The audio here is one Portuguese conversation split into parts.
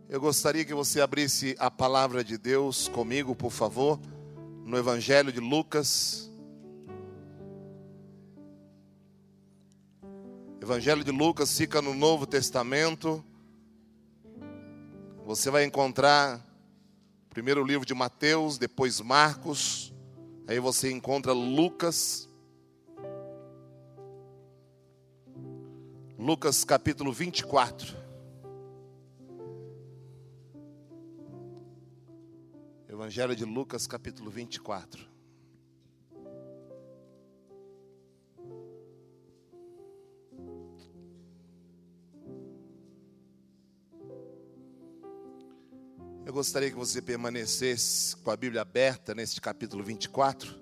Eu gostaria que você abrisse a palavra de Deus comigo, por favor, no Evangelho de Lucas. Evangelho de Lucas fica no Novo Testamento. Você vai encontrar primeiro o livro de Mateus, depois Marcos, aí você encontra Lucas. Lucas capítulo 24. Evangelho de Lucas capítulo 24. Eu gostaria que você permanecesse com a Bíblia aberta neste capítulo 24.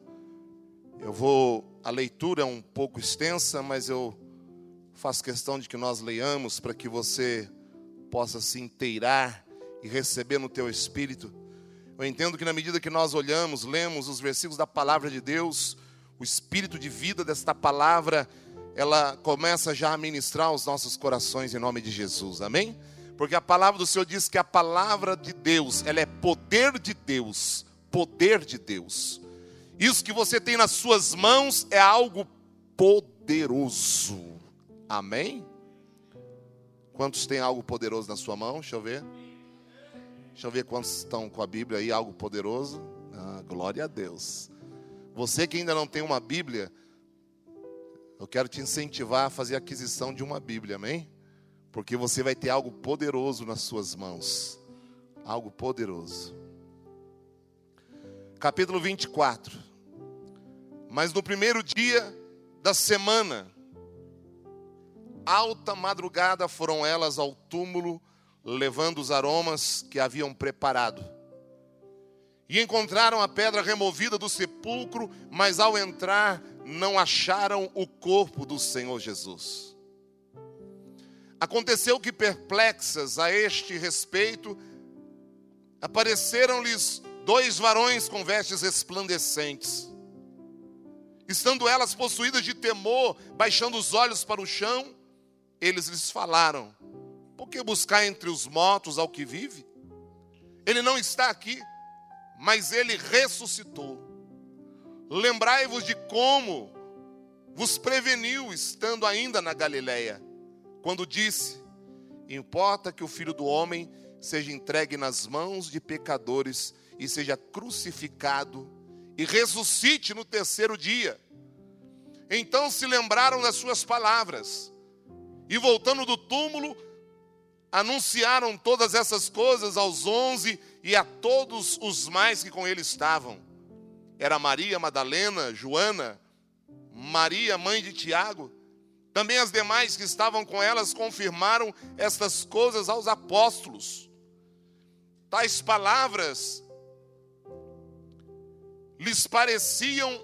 A leitura é um pouco extensa, mas eu faço questão de que nós leiamos para que você possa se inteirar e receber no teu espírito. Eu entendo que na medida que nós olhamos, lemos os versículos da palavra de Deus, o espírito de vida desta palavra, ela começa já a ministrar aos nossos corações em nome de Jesus, amém? Porque a palavra do Senhor diz que a palavra de Deus, ela é poder de Deus, poder de Deus. Isso que você tem nas suas mãos é algo poderoso, amém? Quantos têm algo poderoso na sua mão? Deixa eu ver. Deixa eu ver quantos estão com a Bíblia aí, algo poderoso. Glória a Deus. Você que ainda não tem uma Bíblia, eu quero te incentivar a fazer a aquisição de uma Bíblia, amém? Porque você vai ter algo poderoso nas suas mãos. Algo poderoso. Capítulo 24. Mas no primeiro dia da semana, alta madrugada, foram elas ao túmulo, levando os aromas que haviam preparado. E encontraram a pedra removida do sepulcro, mas ao entrar não acharam o corpo do Senhor Jesus. Aconteceu que, perplexas a este respeito, apareceram-lhes 2 varões com vestes resplandecentes. Estando elas possuídas de temor, baixando os olhos para o chão, eles lhes falaram: por que buscar entre os mortos ao que vive? Ele não está aqui, mas ele ressuscitou. Lembrai-vos de como vos preveniu, estando ainda na Galileia, quando disse: importa que o Filho do Homem seja entregue nas mãos de pecadores e seja crucificado e ressuscite no 3º dia. Então se lembraram das suas palavras e, voltando do túmulo, anunciaram todas essas coisas aos 11 e a todos os mais que com ele estavam. Era Maria Madalena, Joana, Maria, mãe de Tiago. Também as demais que estavam com elas confirmaram estas coisas aos apóstolos. Tais palavras lhes pareciam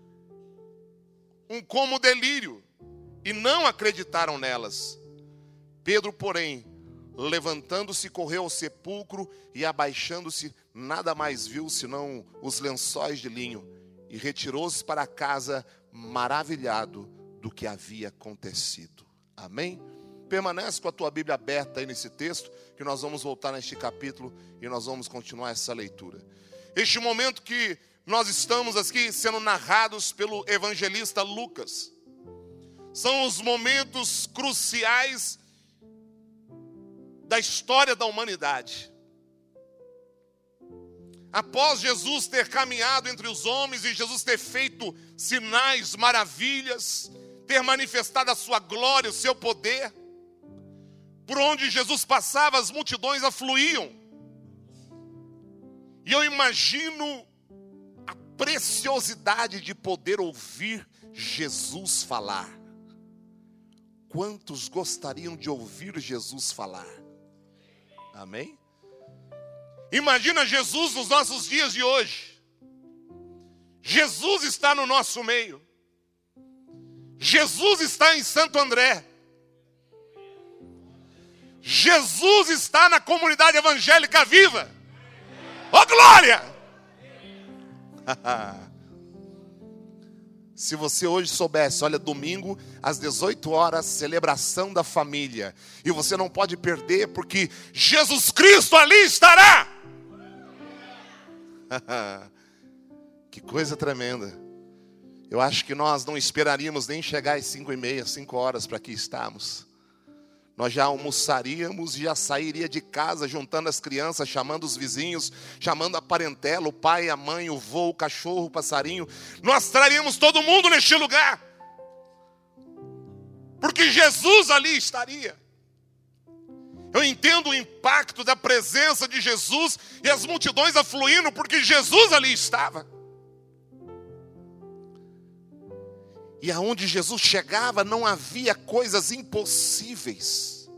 como delírio e não acreditaram nelas. Pedro, porém, levantando-se, correu ao sepulcro e, abaixando-se, nada mais viu senão os lençóis de linho, e retirou-se para casa maravilhado do que havia acontecido. Amém? Permanece com a tua Bíblia aberta aí nesse texto, que nós vamos voltar neste capítulo e nós vamos continuar essa leitura. Este momento que nós estamos aqui sendo narrados pelo evangelista Lucas, são os momentos cruciais da história da humanidade. Após Jesus ter caminhado entre os homens e Jesus ter feito sinais, maravilhas, ter manifestado a sua glória, o seu poder, por onde Jesus passava, as multidões afluíam. E eu imagino a preciosidade de poder ouvir Jesus falar. Quantos gostariam de ouvir Jesus falar? Amém? Imagina Jesus nos nossos dias de hoje. Jesus está no nosso meio. Jesus está em Santo André. Jesus está na comunidade evangélica viva. Oh, glória! Se você hoje soubesse, olha, domingo às 18 horas, celebração da família. E você não pode perder, porque Jesus Cristo ali estará. Que coisa tremenda. Eu acho que nós não esperaríamos nem chegar às 5h30, 5 horas para aqui estarmos. Nós já almoçaríamos e já sairia de casa, juntando as crianças, chamando os vizinhos, chamando a parentela, o pai, a mãe, o vô, o cachorro, o passarinho. Nós traríamos todo mundo neste lugar. Porque Jesus ali estaria. Eu entendo o impacto da presença de Jesus e as multidões afluindo, porque Jesus ali estava. E aonde Jesus chegava não havia coisas impossíveis.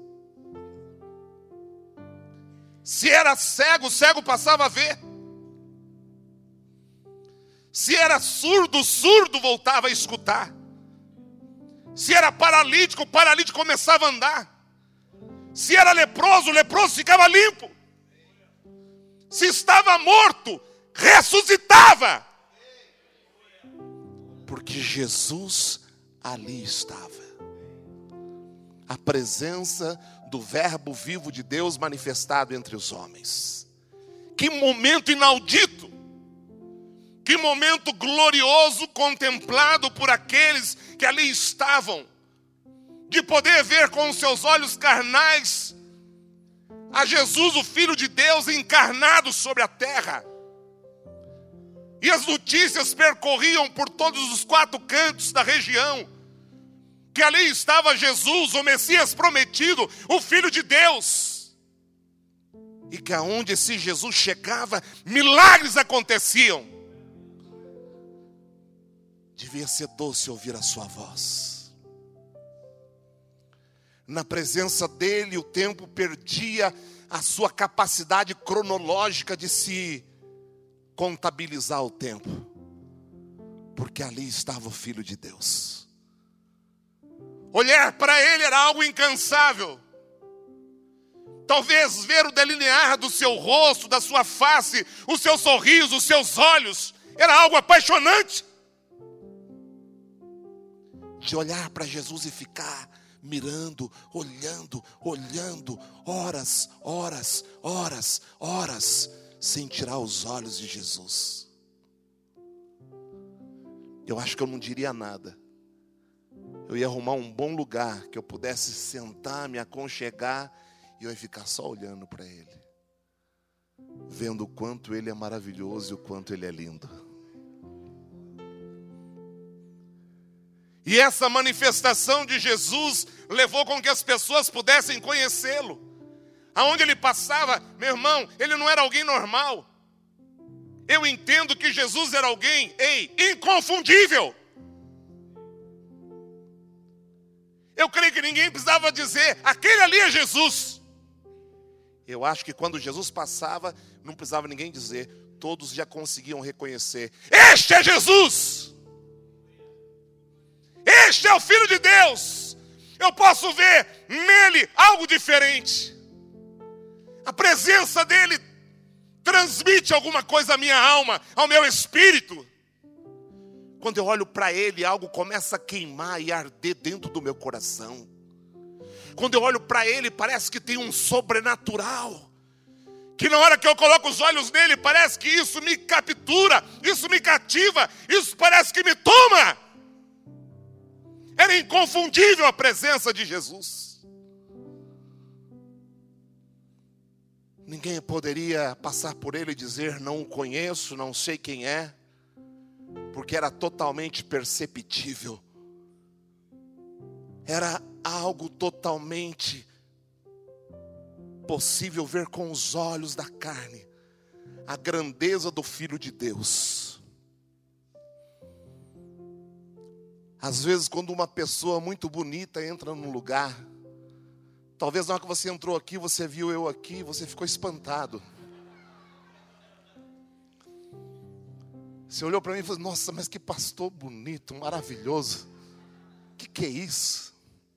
Se era cego, o cego passava a ver. Se era surdo, o surdo voltava a escutar. Se era paralítico, o paralítico começava a andar. Se era leproso, o leproso ficava limpo. Se estava morto, ressuscitava. Porque Jesus ali estava. A presença do Verbo vivo de Deus manifestado entre os homens. Que momento inaudito. Que momento glorioso contemplado por aqueles que ali estavam. De poder ver com os seus olhos carnais a Jesus, o Filho de Deus, encarnado sobre a terra. E as notícias percorriam por todos os 4 cantos da região, que ali estava Jesus, o Messias prometido, o Filho de Deus. E que aonde esse Jesus chegava, milagres aconteciam. Devia ser doce ouvir a sua voz. Na presença dele, o tempo perdia a sua capacidade cronológica de se contabilizar o tempo, porque ali estava o Filho de Deus. Olhar para ele era algo incansável. Talvez ver o delinear do seu rosto, da sua face, o seu sorriso, os seus olhos, era algo apaixonante. De olhar para Jesus e ficar mirando, olhando, horas, sem tirar os olhos de Jesus. Eu acho que eu não diria nada. Eu ia arrumar um bom lugar que eu pudesse sentar, me aconchegar, e eu ia ficar só olhando para ele, vendo o quanto ele é maravilhoso e o quanto ele é lindo. E essa manifestação de Jesus levou com que as pessoas pudessem conhecê-lo. Aonde ele passava, meu irmão, ele não era alguém normal. Eu entendo que Jesus era alguém, inconfundível. Eu creio que ninguém precisava dizer, aquele ali é Jesus. Eu acho que quando Jesus passava, não precisava ninguém dizer, todos já conseguiam reconhecer, este é Jesus. Este é o Filho de Deus. Eu posso ver nele algo diferente. A presença dele transmite alguma coisa à minha alma, ao meu espírito. Quando eu olho para ele, algo começa a queimar e arder dentro do meu coração. Quando eu olho para ele, parece que tem um sobrenatural. Que na hora que eu coloco os olhos nele, parece que isso me captura, isso me cativa, isso parece que me toma. Era inconfundível a presença de Jesus. Ninguém poderia passar por ele e dizer, não o conheço, não sei quem é, porque era totalmente perceptível. Era algo totalmente possível ver com os olhos da carne, a grandeza do Filho de Deus. Às vezes, quando uma pessoa muito bonita entra num lugar, talvez na hora que você entrou aqui, você viu eu aqui, você ficou espantado. Você olhou para mim e falou, nossa, mas que pastor bonito, maravilhoso. Que é isso?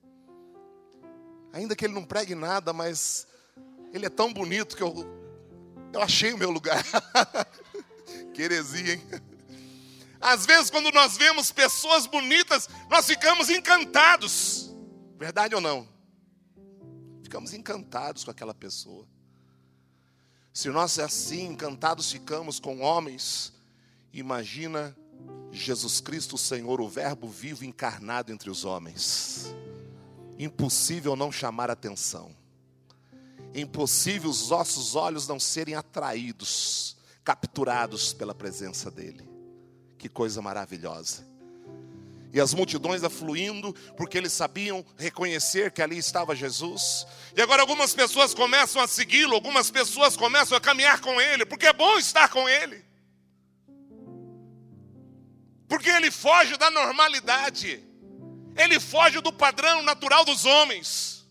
Ainda que ele não pregue nada, mas ele é tão bonito que eu achei o meu lugar. Que heresia, hein? Às vezes, quando nós vemos pessoas bonitas, nós ficamos encantados. Verdade ou não? Ficamos encantados com aquela pessoa. Se nós assim, encantados ficamos com homens, imagina Jesus Cristo, o Senhor, o Verbo vivo encarnado entre os homens. Impossível não chamar atenção. Impossível os nossos olhos não serem atraídos, capturados pela presença dele. Que coisa maravilhosa. E as multidões afluindo, porque eles sabiam reconhecer que ali estava Jesus. E agora algumas pessoas começam a segui-lo, algumas pessoas começam a caminhar com ele, porque é bom estar com ele. Porque ele foge da normalidade. Ele foge do padrão natural dos homens.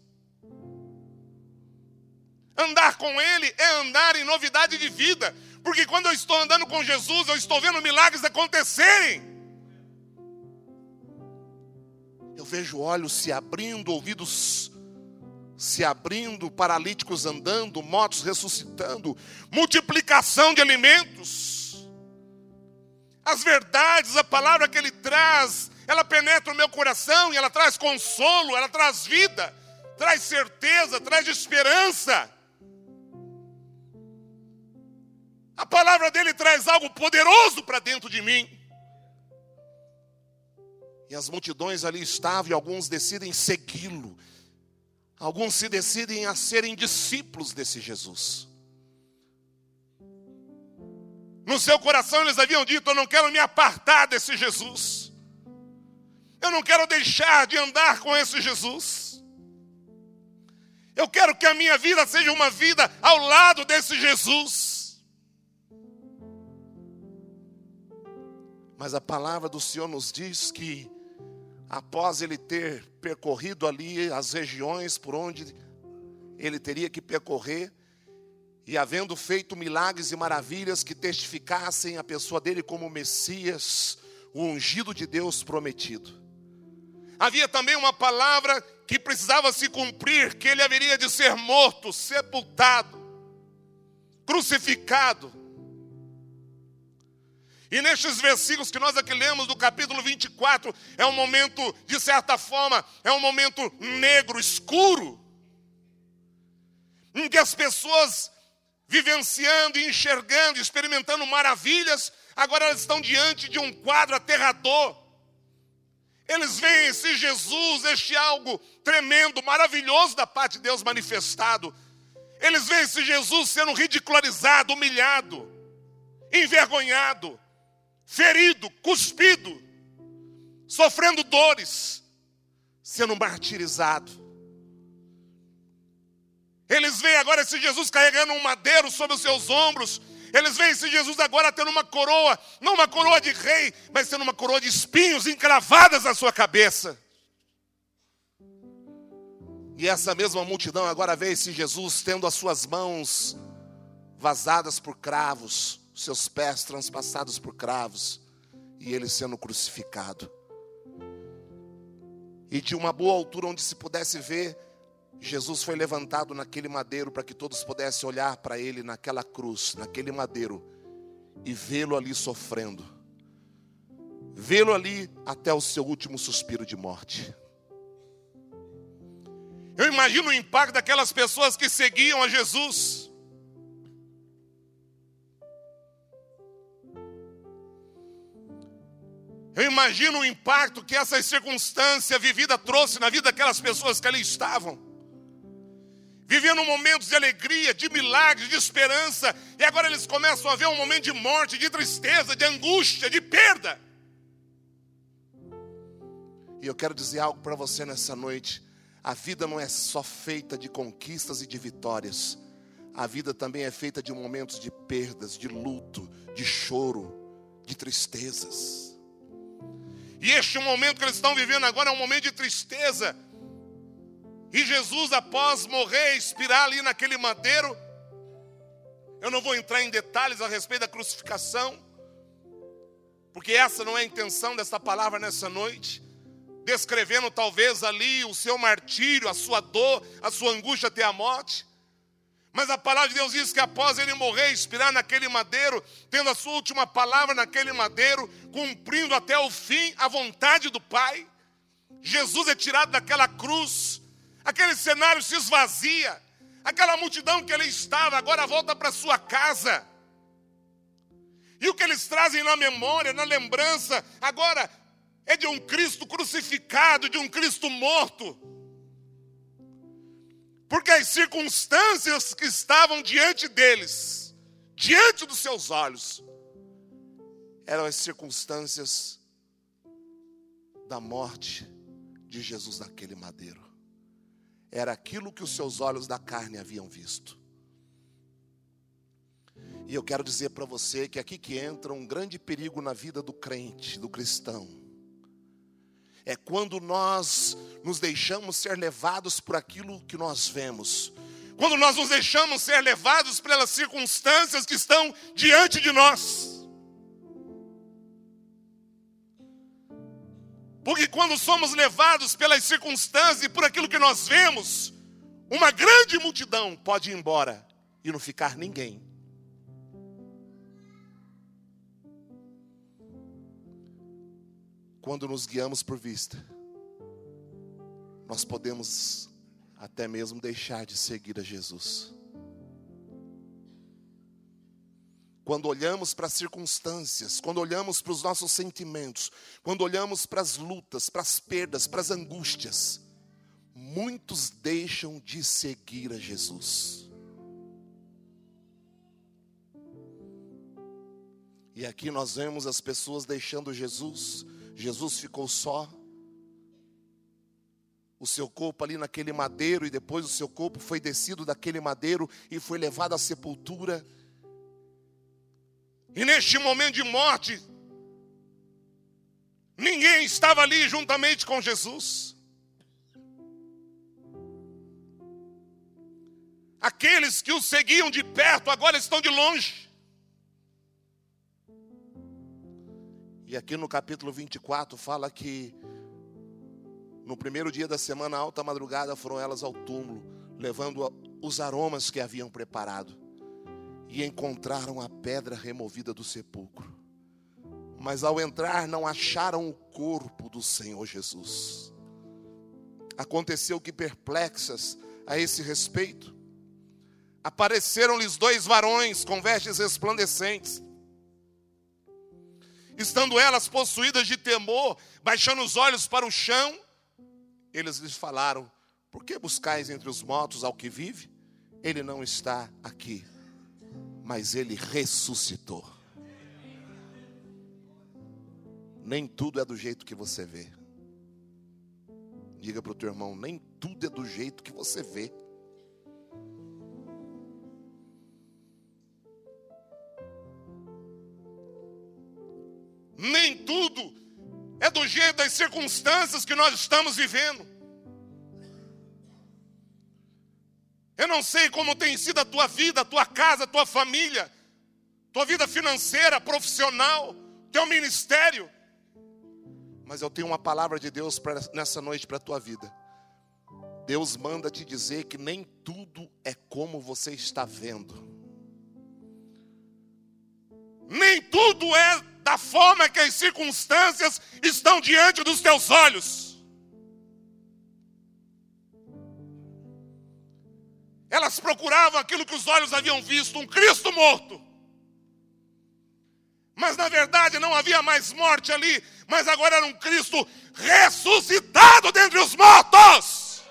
Andar com ele é andar em novidade de vida. Porque quando eu estou andando com Jesus, eu estou vendo milagres acontecerem. Eu vejo olhos se abrindo, ouvidos se abrindo, paralíticos andando, mortos ressuscitando, multiplicação de alimentos. As verdades, a palavra que ele traz, ela penetra o meu coração e ela traz consolo, ela traz vida, traz certeza, traz esperança. A palavra dele traz algo poderoso para dentro de mim. E as multidões ali estavam e alguns decidem segui-lo. Alguns se decidem a serem discípulos desse Jesus. No seu coração eles haviam dito: eu não quero me apartar desse Jesus. Eu não quero deixar de andar com esse Jesus. Eu quero que a minha vida seja uma vida ao lado desse Jesus. Mas a palavra do Senhor nos diz que após ele ter percorrido ali as regiões por onde ele teria que percorrer, e havendo feito milagres e maravilhas que testificassem a pessoa dele como Messias, o ungido de Deus prometido, havia também uma palavra que precisava se cumprir, que ele haveria de ser morto, sepultado, crucificado. E nestes versículos que nós aqui lemos do capítulo 24, é um momento, de certa forma, é um momento negro, escuro, em que as pessoas vivenciando, enxergando, experimentando maravilhas, agora elas estão diante de um quadro aterrador. Eles veem esse Jesus, este algo tremendo, maravilhoso da parte de Deus manifestado. Eles veem esse Jesus sendo ridicularizado, humilhado, envergonhado, ferido, cuspido, sofrendo dores, sendo martirizado. Eles veem agora esse Jesus carregando um madeiro sobre os seus ombros. Eles veem esse Jesus agora tendo uma coroa, não uma coroa de rei, mas tendo uma coroa de espinhos encravadas na sua cabeça. E essa mesma multidão agora vê esse Jesus tendo as suas mãos vazadas por cravos, seus pés transpassados por cravos, e ele sendo crucificado. E de uma boa altura onde se pudesse ver, Jesus foi levantado naquele madeiro para que todos pudessem olhar para ele naquela cruz, naquele madeiro, e vê-lo ali sofrendo, vê-lo ali até o seu último suspiro de morte. Eu imagino o impacto daquelas pessoas que seguiam a Jesus. Eu imagino o impacto que essa circunstância vivida trouxe na vida daquelas pessoas que ali estavam, vivendo momentos de alegria, de milagres, de esperança, e agora eles começam a ver um momento de morte, de tristeza, de angústia, de perda. E eu quero dizer algo para você nessa noite: a vida não é só feita de conquistas e de vitórias, a vida também é feita de momentos de perdas, de luto, de choro, de tristezas. E este momento que eles estão vivendo agora é um momento de tristeza. E Jesus, após morrer, expirar ali naquele madeiro, eu não vou entrar em detalhes a respeito da crucificação, porque essa não é a intenção dessa palavra nessa noite, descrevendo talvez ali o seu martírio, a sua dor, a sua angústia até a morte. Mas a palavra de Deus diz que após ele morrer, expirar naquele madeiro, tendo a sua última palavra naquele madeiro, cumprindo até o fim a vontade do Pai, Jesus é tirado daquela cruz, aquele cenário se esvazia, aquela multidão que ele estava agora volta para sua casa. E o que eles trazem na memória, na lembrança, agora é de um Cristo crucificado, de um Cristo morto. Porque as circunstâncias que estavam diante deles, diante dos seus olhos, eram as circunstâncias da morte de Jesus naquele madeiro. Era aquilo que os seus olhos da carne haviam visto. E eu quero dizer para você que aqui que entra um grande perigo na vida do crente, do cristão. É quando nós nos deixamos ser levados por aquilo que nós vemos. Quando nós nos deixamos ser levados pelas circunstâncias que estão diante de nós. Porque quando somos levados pelas circunstâncias e por aquilo que nós vemos, uma grande multidão pode ir embora e não ficar ninguém. Quando nos guiamos por vista, nós podemos até mesmo deixar de seguir a Jesus. Quando olhamos para as circunstâncias, quando olhamos para os nossos sentimentos, quando olhamos para as lutas, para as perdas, para as angústias, muitos deixam de seguir a Jesus. E aqui nós vemos as pessoas deixando Jesus. Jesus ficou só, o seu corpo ali naquele madeiro, e depois o seu corpo foi descido daquele madeiro e foi levado à sepultura. E neste momento de morte, ninguém estava ali juntamente com Jesus. Aqueles que o seguiam de perto agora estão de longe. E aqui no capítulo 24 fala que no primeiro dia da semana, alta madrugada, foram elas ao túmulo, levando os aromas que haviam preparado. E encontraram a pedra removida do sepulcro. Mas ao entrar não acharam o corpo do Senhor Jesus. Aconteceu que, perplexas a esse respeito, apareceram-lhes 2 varões com vestes resplandecentes. Estando elas possuídas de temor, baixando os olhos para o chão, eles lhes falaram: por que buscais entre os mortos ao que vive? Ele não está aqui, mas ele ressuscitou. Nem tudo é do jeito que você vê. Diga para o teu irmão: nem tudo é do jeito que você vê. Nem tudo é do jeito das circunstâncias que nós estamos vivendo. Eu não sei como tem sido a tua vida, a tua casa, a tua família, tua vida financeira, profissional, teu ministério. Mas eu tenho uma palavra de Deus nessa noite para a tua vida. Deus manda te dizer que nem tudo é como você está vendo. Nem tudo é da forma que as circunstâncias estão diante dos teus olhos. Elas procuravam aquilo que os olhos haviam visto, um Cristo morto. Mas na verdade não havia mais morte ali, mas agora era um Cristo ressuscitado dentre os mortos.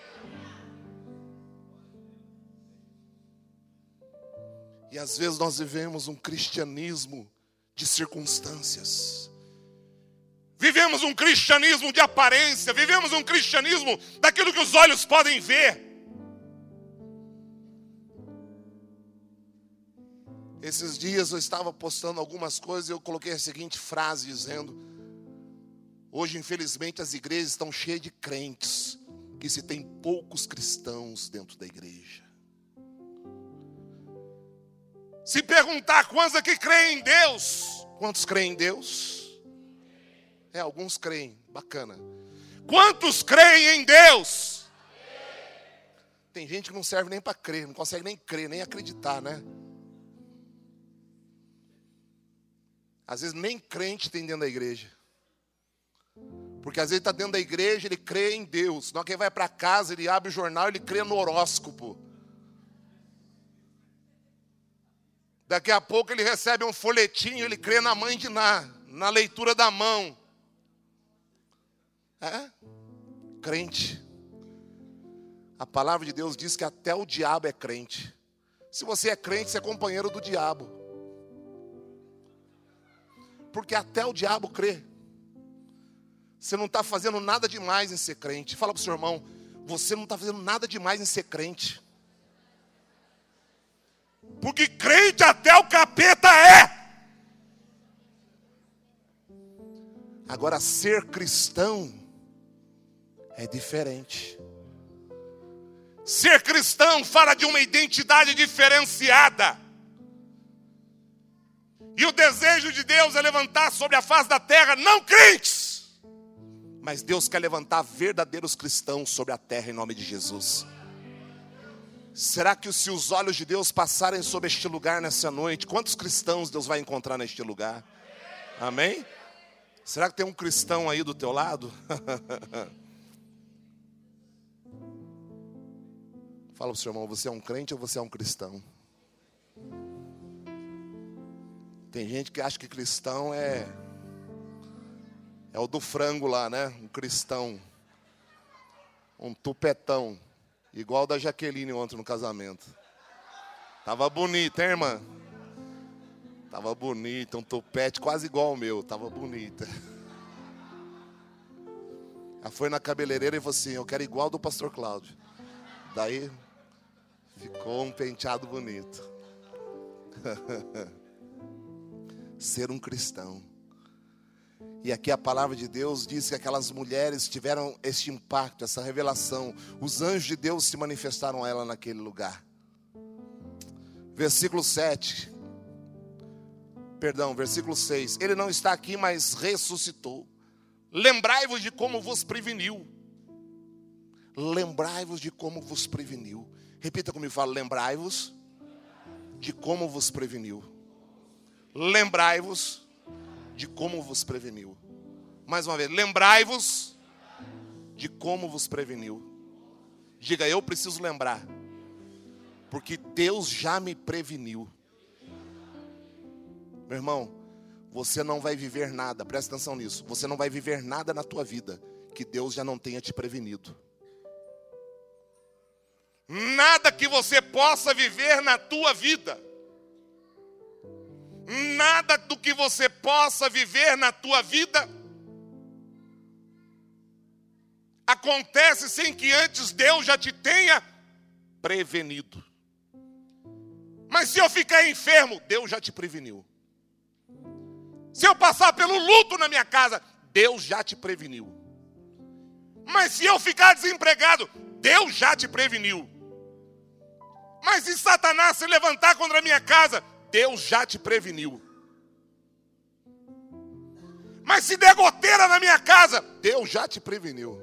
E às vezes nós vivemos um cristianismo de circunstâncias. Vivemos um cristianismo de aparência, vivemos um cristianismo daquilo que os olhos podem ver. Esses dias eu estava postando algumas coisas e eu coloquei a seguinte frase dizendo: hoje infelizmente as igrejas estão cheias de crentes, que se tem poucos cristãos dentro da igreja. Se perguntar quantos aqui creem em Deus, quantos creem em Deus? Alguns creem, bacana. Quantos creem em Deus? Tem gente que não serve nem para crer, não consegue nem crer, nem acreditar, né? Às vezes nem crente tem dentro da igreja. Porque às vezes está dentro da igreja, ele crê em Deus. Na hora que ele vai para casa, ele abre o jornal, ele crê no horóscopo. Daqui a pouco ele recebe um folhetinho, ele crê na mãe de Ná, na leitura da mão. Crente. A palavra de Deus diz que até o diabo é crente. Se você é crente, você é companheiro do diabo. Porque até o diabo crê. Você não está fazendo nada demais em ser crente. Fala para o seu irmão, você não está fazendo nada demais em ser crente. Porque crente até o capeta é. Agora, ser cristão é diferente. Ser cristão fala de uma identidade diferenciada. E o desejo de Deus é levantar sobre a face da terra não crentes. Mas Deus quer levantar verdadeiros cristãos sobre a terra em nome de Jesus. Será que se os olhos de Deus passarem sobre este lugar nessa noite, quantos cristãos Deus vai encontrar neste lugar? Amém? Será que tem um cristão aí do teu lado? Fala para o seu irmão, você é um crente ou você é um cristão? Tem gente que acha que cristão é o do frango lá, né? Um cristão. Um tupetão. Igual da Jaqueline ontem no casamento. Tava bonita, hein, irmã? Tava bonita, um tupete quase igual ao meu. Tava bonita. Ela foi na cabeleireira e falou assim, eu quero igual do pastor Cláudio. Daí ficou um penteado bonito. Ser um cristão. E aqui a palavra de Deus diz que aquelas mulheres tiveram este impacto, essa revelação. Os anjos de Deus se manifestaram a ela naquele lugar. Versículo 7. Perdão, versículo 6. Ele não está aqui, mas ressuscitou. Lembrai-vos de como vos preveniu. Lembrai-vos de como vos preveniu. Repita comigo, fala, lembrai-vos de como vos preveniu. Lembrai-vos de como vos preveniu. Mais uma vez, lembrai-vos de como vos preveniu. Diga, eu preciso lembrar, porque Deus já me preveniu. Meu irmão, você não vai viver nada, presta atenção nisso. Você não vai viver nada na tua vida que Deus já não tenha te prevenido. Nada que você possa viver na tua vida, nada do que você possa viver na tua vida acontece sem que antes Deus já te tenha prevenido. Mas se eu ficar enfermo, Deus já te preveniu. Se eu passar pelo luto na minha casa, Deus já te preveniu. Mas se eu ficar desempregado, Deus já te preveniu. Mas se Satanás se levantar contra a minha casa, Deus já te preveniu. Mas se der goteira na minha casa, Deus já te preveniu.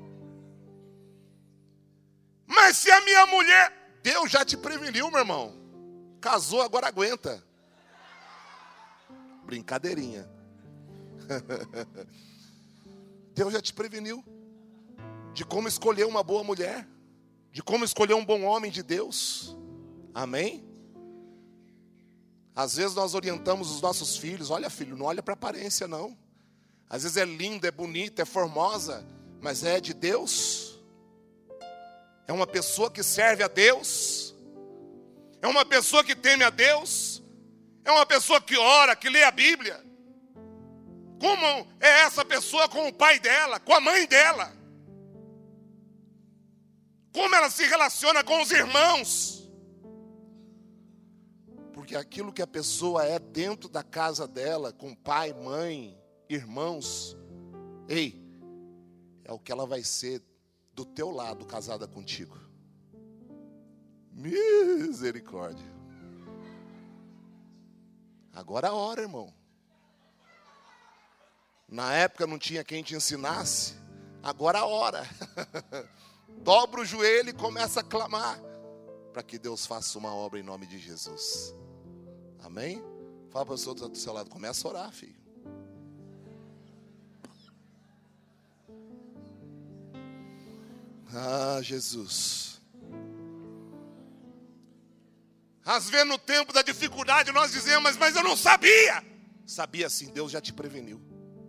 Mas se a minha mulher, Deus já te preveniu, meu irmão. Casou, agora aguenta. Brincadeirinha. Deus já te preveniu de como escolher uma boa mulher, de como escolher um bom homem de Deus. Amém? Às vezes nós orientamos os nossos filhos, olha filho, não olha para a aparência não. Às vezes é linda, é bonita, é formosa, mas é de Deus. É uma pessoa que serve a Deus. É uma pessoa que teme a Deus. É uma pessoa que ora, que lê a Bíblia. Como é essa pessoa com o pai dela, com a mãe dela? Como ela se relaciona com os irmãos? Porque aquilo que a pessoa é dentro da casa dela, com pai, mãe, irmãos, é o que ela vai ser do teu lado, casada contigo. Misericórdia. Agora ora, irmão. Na época não tinha quem te ensinasse. Agora ora. dobra o joelho e começa a clamar para que Deus faça uma obra em nome de Jesus. Amém? Fala para o pessoa do seu lado, começa a orar, filho. Ah, Jesus. Às vezes no tempo da dificuldade nós dizemos, mas eu não sabia. Sabia sim, Deus já te preveniu.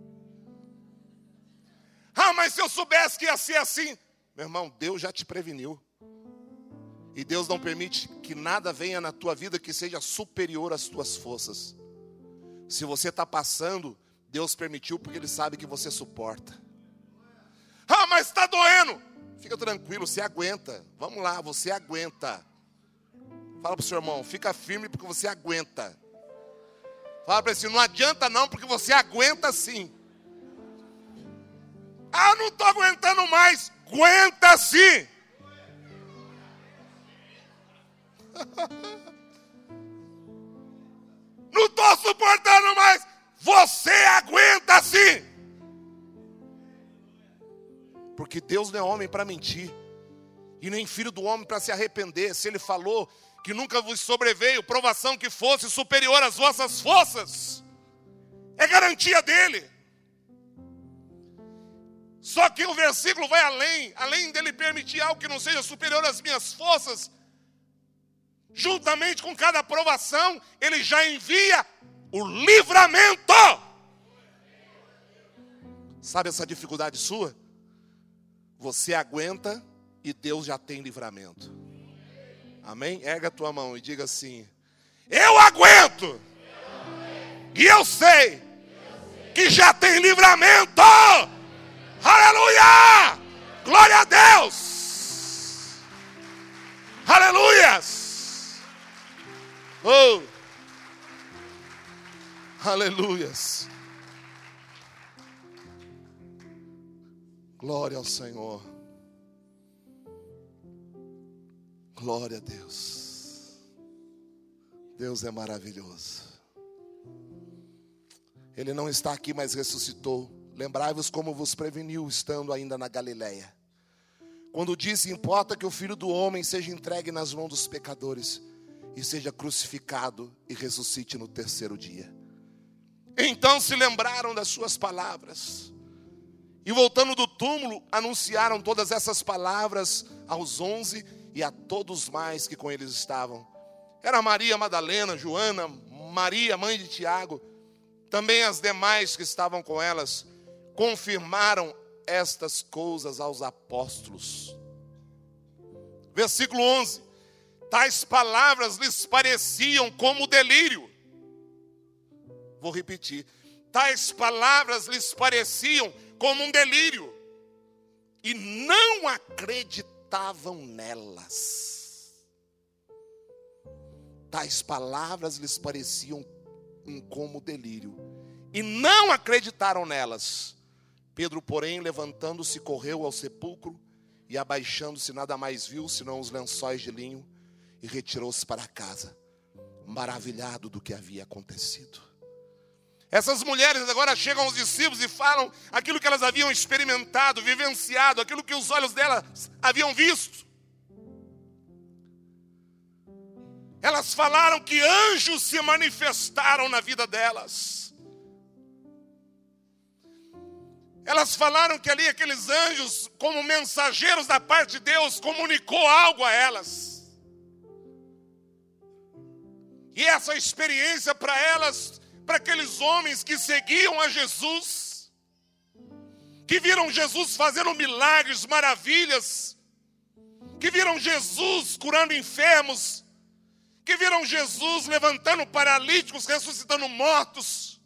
Ah, mas se eu soubesse que ia ser assim. Meu irmão, Deus já te preveniu. E Deus não permite que nada venha na tua vida que seja superior às tuas forças. Se você está passando, Deus permitiu porque Ele sabe que você suporta. Ah, mas está doendo. Fica tranquilo, você aguenta. Vamos lá, você aguenta. Fala para o seu irmão, fica firme porque você aguenta. Fala para ele assim, não adianta não, porque você aguenta sim. Ah, não estou aguentando mais. Aguenta sim. Não estou suportando mais. Você aguenta sim. Porque Deus não é homem para mentir. E nem filho do homem para se arrepender. Se Ele falou que nunca vos sobreveio provação que fosse superior às vossas forças, é garantia dele. Só que o versículo vai além dele permitir algo que não seja superior às minhas forças. Juntamente com cada provação, ele já envia o livramento. Sabe essa dificuldade sua? Você aguenta e Deus já tem livramento. Amém? Erga a tua mão e diga assim: eu aguento. E eu sei que já tem livramento. Aleluia! Glória a Deus! Aleluias! Oh! Aleluias! Glória ao Senhor. Glória a Deus. Deus é maravilhoso. Ele não está aqui, mas ressuscitou. Lembrai-vos como vos preveniu, estando ainda na Galileia. Quando disse, importa que o Filho do Homem seja entregue nas mãos dos pecadores, e seja crucificado e ressuscite no terceiro dia. Então se lembraram das suas palavras. E voltando do túmulo, anunciaram todas essas palavras aos 11 e a todos mais que com eles estavam. Era Maria Madalena, Joana, Maria, mãe de Tiago. Também as demais que estavam com elas confirmaram estas coisas aos apóstolos. Versículo 11. Tais palavras lhes pareciam como delírio. Vou repetir. Tais palavras lhes pareciam como um delírio. E não acreditavam nelas. Tais palavras lhes pareciam como delírio. E não acreditaram nelas. Pedro, porém, levantando-se, correu ao sepulcro e abaixando-se, nada mais viu, senão os lençóis de linho, e retirou-se para casa, maravilhado do que havia acontecido. Essas mulheres agora chegam aos discípulos e falam aquilo que elas haviam experimentado, vivenciado, aquilo que os olhos delas haviam visto. Elas falaram que anjos se manifestaram na vida delas. Elas falaram que ali aqueles anjos, como mensageiros da parte de Deus, comunicou algo a elas. E essa experiência para elas, para aqueles homens que seguiam a Jesus, que viram Jesus fazendo milagres, maravilhas, que viram Jesus curando enfermos, que viram Jesus levantando paralíticos, ressuscitando mortos.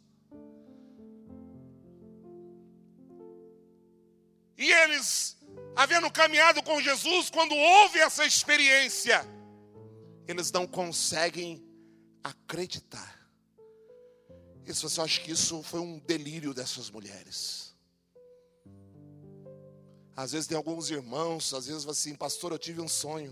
E eles, havendo caminhado com Jesus, quando houve essa experiência, eles não conseguem acreditar. Isso, você acha que isso foi um delírio dessas mulheres? Às vezes tem alguns irmãos, às vezes assim, pastor, eu tive um sonho.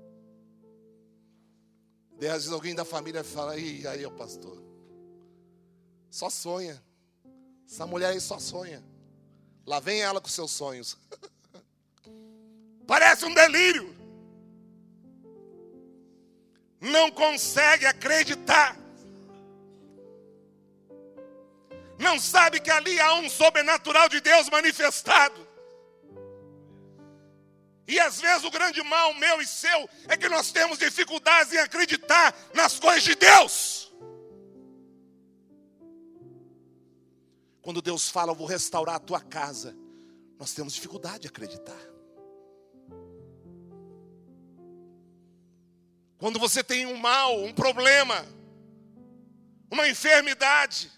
Daí às vezes alguém da família fala, e aí, pastor, só sonha. Essa mulher aí só sonha. Lá vem ela com seus sonhos. Parece um delírio. Não consegue acreditar. Não sabe que ali há um sobrenatural de Deus manifestado. E às vezes o grande mal meu e seu é que nós temos dificuldades em acreditar nas coisas de Deus. Quando Deus fala, eu vou restaurar a tua casa, nós temos dificuldade de acreditar. Quando você tem um mal, um problema, uma enfermidade,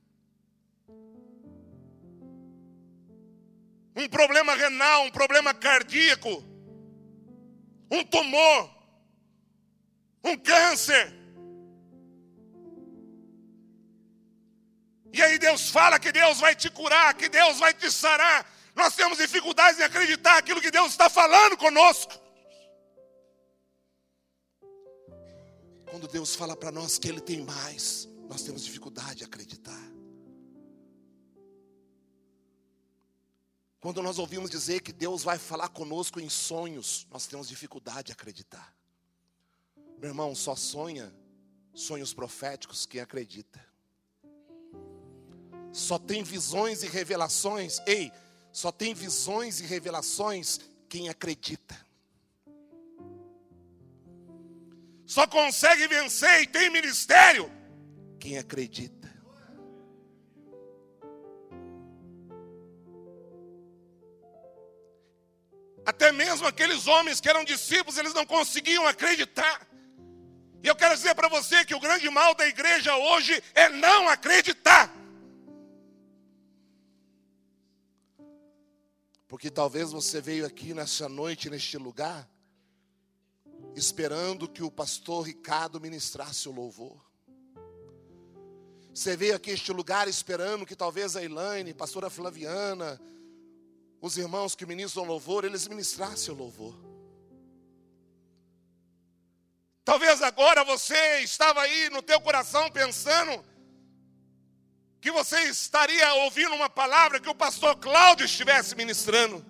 um problema renal, um problema cardíaco, um tumor, um câncer. E aí Deus fala que Deus vai te curar, que Deus vai te sarar. Nós temos dificuldades em acreditar aquilo que Deus está falando conosco. Quando Deus fala para nós que Ele tem mais, nós temos dificuldade de acreditar. Quando nós ouvimos dizer que Deus vai falar conosco em sonhos, nós temos dificuldade de acreditar. Meu irmão, só sonha sonhos proféticos quem acredita. Só tem visões e revelações, só tem visões e revelações quem acredita. Só consegue vencer e tem ministério quem acredita. Até mesmo aqueles homens que eram discípulos, eles não conseguiam acreditar. E eu quero dizer para você que o grande mal da igreja hoje é não acreditar. Porque talvez você veio aqui nessa noite, neste lugar, esperando que o pastor Ricardo ministrasse o louvor. Você veio aqui neste lugar esperando que talvez a Elaine, a pastora Flaviana, os irmãos que ministram louvor, eles ministrassem o louvor. Talvez agora você estava aí no teu coração pensando que você estaria ouvindo uma palavra que o pastor Cláudio estivesse ministrando.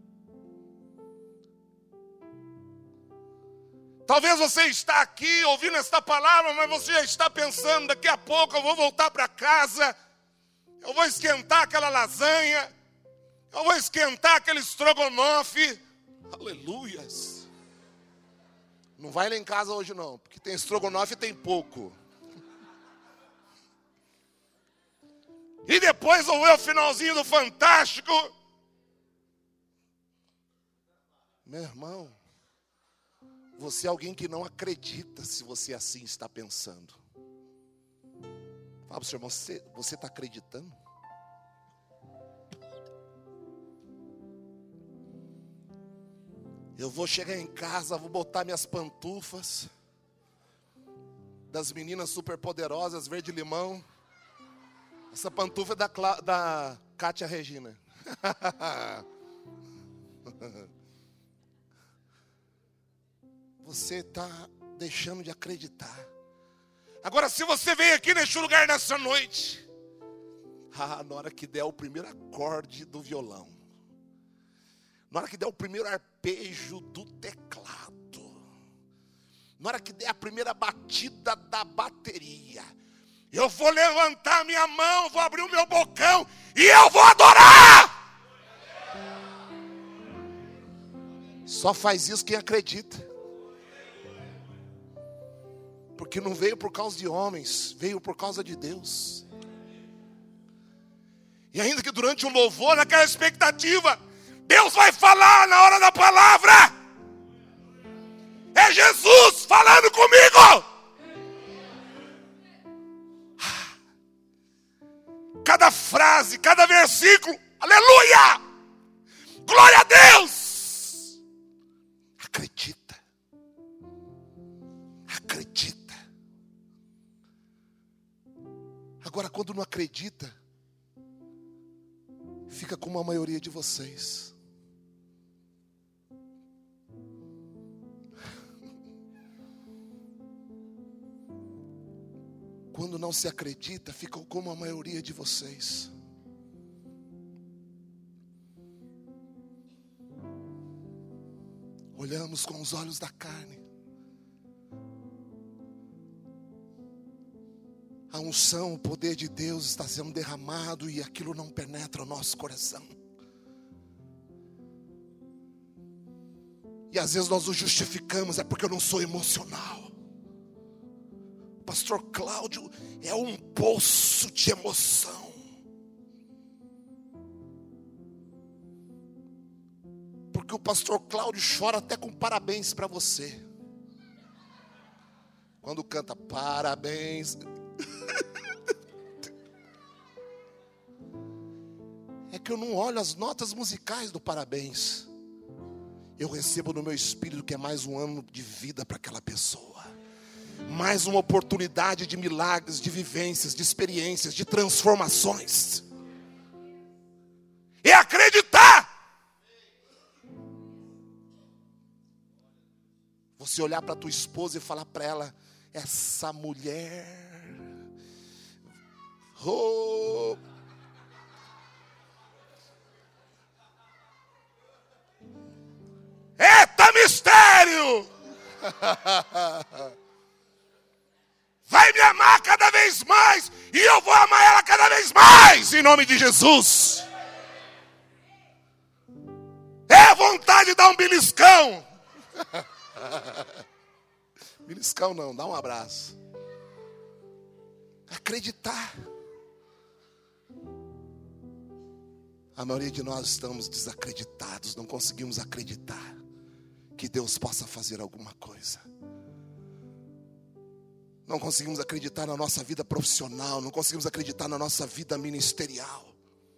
Talvez você está aqui ouvindo esta palavra, mas você já está pensando, daqui a pouco eu vou voltar para casa, eu vou esquentar aquela lasanha, eu vou esquentar aquele estrogonofe. Aleluias. Não vai lá em casa hoje não, porque tem estrogonofe e tem pouco. E depois vou ver o finalzinho do Fantástico. Meu irmão, você é alguém que não acredita se você assim está pensando. Fala para o seu irmão, você está acreditando? Eu vou chegar em casa, vou botar minhas pantufas das meninas superpoderosas, verde limão. Essa pantufa é da Cátia Regina. Você está deixando de acreditar. Agora, se você veio aqui neste lugar nessa noite, na hora que der o primeiro acorde do violão, na hora que der o primeiro arpejo do teclado, na hora que der a primeira batida da bateria, eu vou levantar minha mão, vou abrir o meu bocão e eu vou adorar. Só faz isso quem acredita. Porque não veio por causa de homens, veio por causa de Deus. E ainda que durante o louvor, naquela expectativa, Deus vai falar na hora da palavra. É Jesus falando comigo. Cada frase, cada versículo, aleluia, glória a Deus. Acredita, acredita. Agora, quando não acredita, fica como a maioria de vocês. Quando não se acredita, fica como a maioria de vocês. olhamos com os olhos da carne. A unção, o poder de Deus está sendo derramado e aquilo não penetra o nosso coração. E às vezes nós o justificamos, é porque eu não sou emocional. Pastor Cláudio é um poço de emoção. Porque o pastor Cláudio chora até com parabéns para você. Quando canta parabéns. É que eu não olho as notas musicais do parabéns. Eu recebo no meu espírito que é mais um ano de vida para aquela pessoa. Mais uma oportunidade de milagres, de vivências, de experiências, de transformações. E acreditar. Você olhar para a tua esposa e falar para ela: essa mulher, oh, eita mistério! Vai me amar cada vez mais e eu vou amar ela cada vez mais, em nome de Jesus. É vontade de dar um beliscão. Beliscão não, dá um abraço. Acreditar. A maioria de nós estamos desacreditados, não conseguimos acreditar que Deus possa fazer alguma coisa. Não conseguimos acreditar na nossa vida profissional, não conseguimos acreditar na nossa vida ministerial.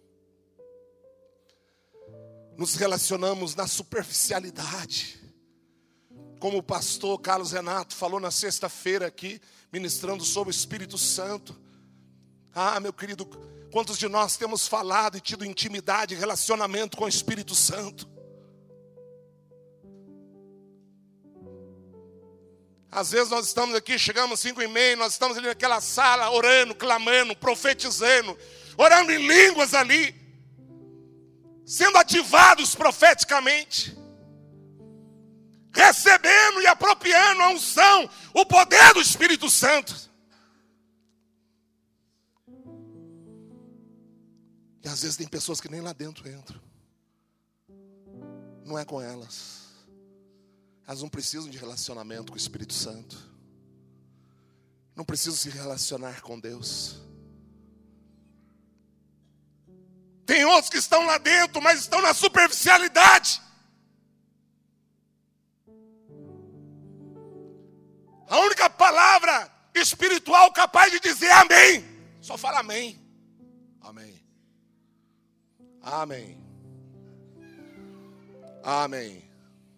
Nos relacionamos na superficialidade. Como o pastor Carlos Renato falou na sexta-feira aqui, ministrando sobre o Espírito Santo. Ah, meu querido, quantos de nós temos falado e tido intimidade e relacionamento com o Espírito Santo? Às vezes nós estamos aqui, chegamos 5:30, nós estamos ali naquela sala orando, clamando, profetizando, orando em línguas ali, sendo ativados profeticamente, recebendo e apropriando a unção, o poder do Espírito Santo. E às vezes tem pessoas que nem lá dentro entram. Não é com elas. Elas não precisam de relacionamento com o Espírito Santo. Não precisam se relacionar com Deus. Tem outros que estão lá dentro, mas estão na superficialidade. A única palavra espiritual capaz de dizer amém. Só fala amém. Amém. Amém. Amém.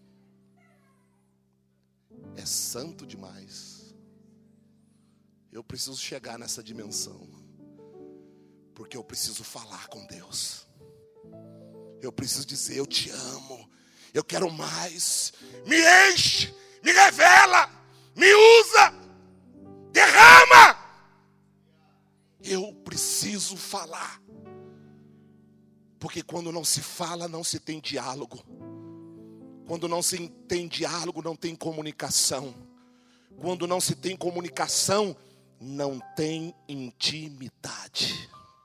É santo demais. Eu preciso chegar nessa dimensão. Porque eu preciso falar com Deus. Eu preciso dizer: eu te amo. Eu quero mais. Me enche. Me revela. Me usa. Derrama. Eu preciso falar. Porque quando não se fala, não se tem diálogo. Quando não se tem diálogo, não tem comunicação. Quando não se tem comunicação, não tem intimidade.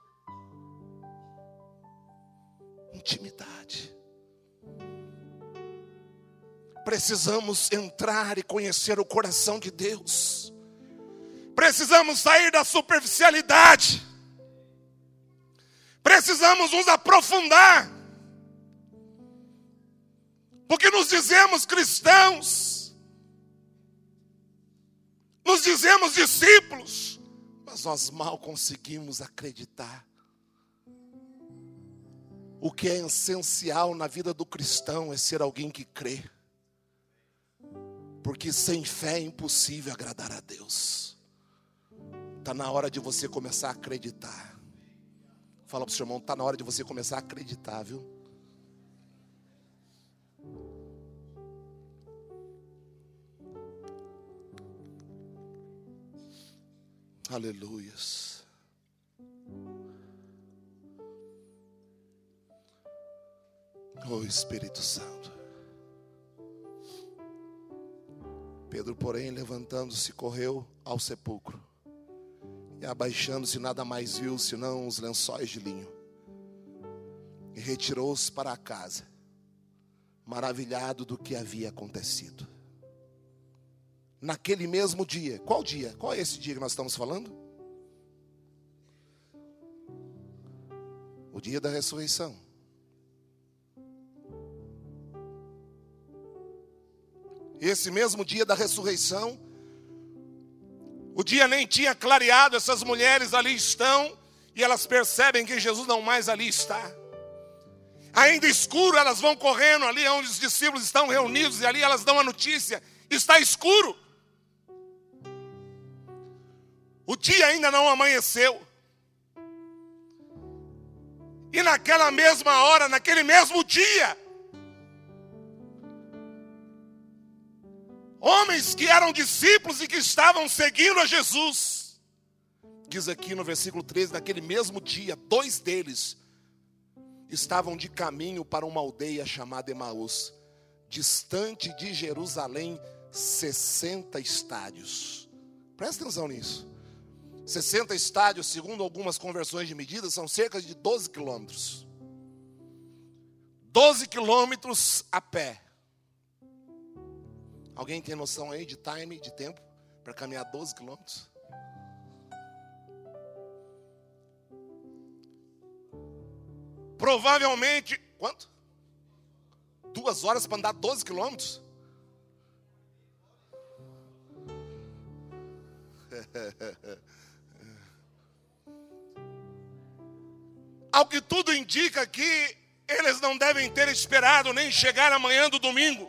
Intimidade. Precisamos entrar e conhecer o coração de Deus. Precisamos sair da superficialidade. Precisamos nos aprofundar. Porque nos dizemos cristãos, nos dizemos discípulos, mas nós mal conseguimos acreditar. O que é essencial na vida do cristão é ser alguém que crê. Porque sem fé é impossível agradar a Deus. Está na hora de você começar a acreditar. Fala para o seu irmão: está na hora de você começar a acreditar, viu? Aleluias. Oh Espírito Santo. Pedro, porém, levantando-se, correu ao sepulcro. E abaixando-se, nada mais viu, senão os lençóis de linho. E retirou-se para a casa, maravilhado do que havia acontecido. Naquele mesmo dia, qual dia? Qual é esse dia que nós estamos falando? O dia da ressurreição. Esse mesmo dia da ressurreição, o dia nem tinha clareado, essas mulheres ali estão, e elas percebem que Jesus não mais ali está. Ainda escuro, elas vão correndo ali onde os discípulos estão reunidos, e ali elas dão a notícia: está escuro. O dia ainda não amanheceu. E naquela mesma hora, naquele mesmo dia, homens que eram discípulos e que estavam seguindo a Jesus, diz aqui no versículo 13, naquele mesmo dia, 2 deles estavam de caminho para uma aldeia chamada Emaús, distante de Jerusalém 60 estádios. Presta atenção nisso. 60 estádios, segundo algumas conversões de medidas, são cerca de 12 quilômetros. 12 quilômetros a pé. Alguém tem noção aí de time, de tempo, para caminhar 12 quilômetros? Provavelmente, quanto? 2 horas para andar 12 quilômetros? Ao que tudo indica que eles não devem ter esperado nem chegar amanhã do domingo.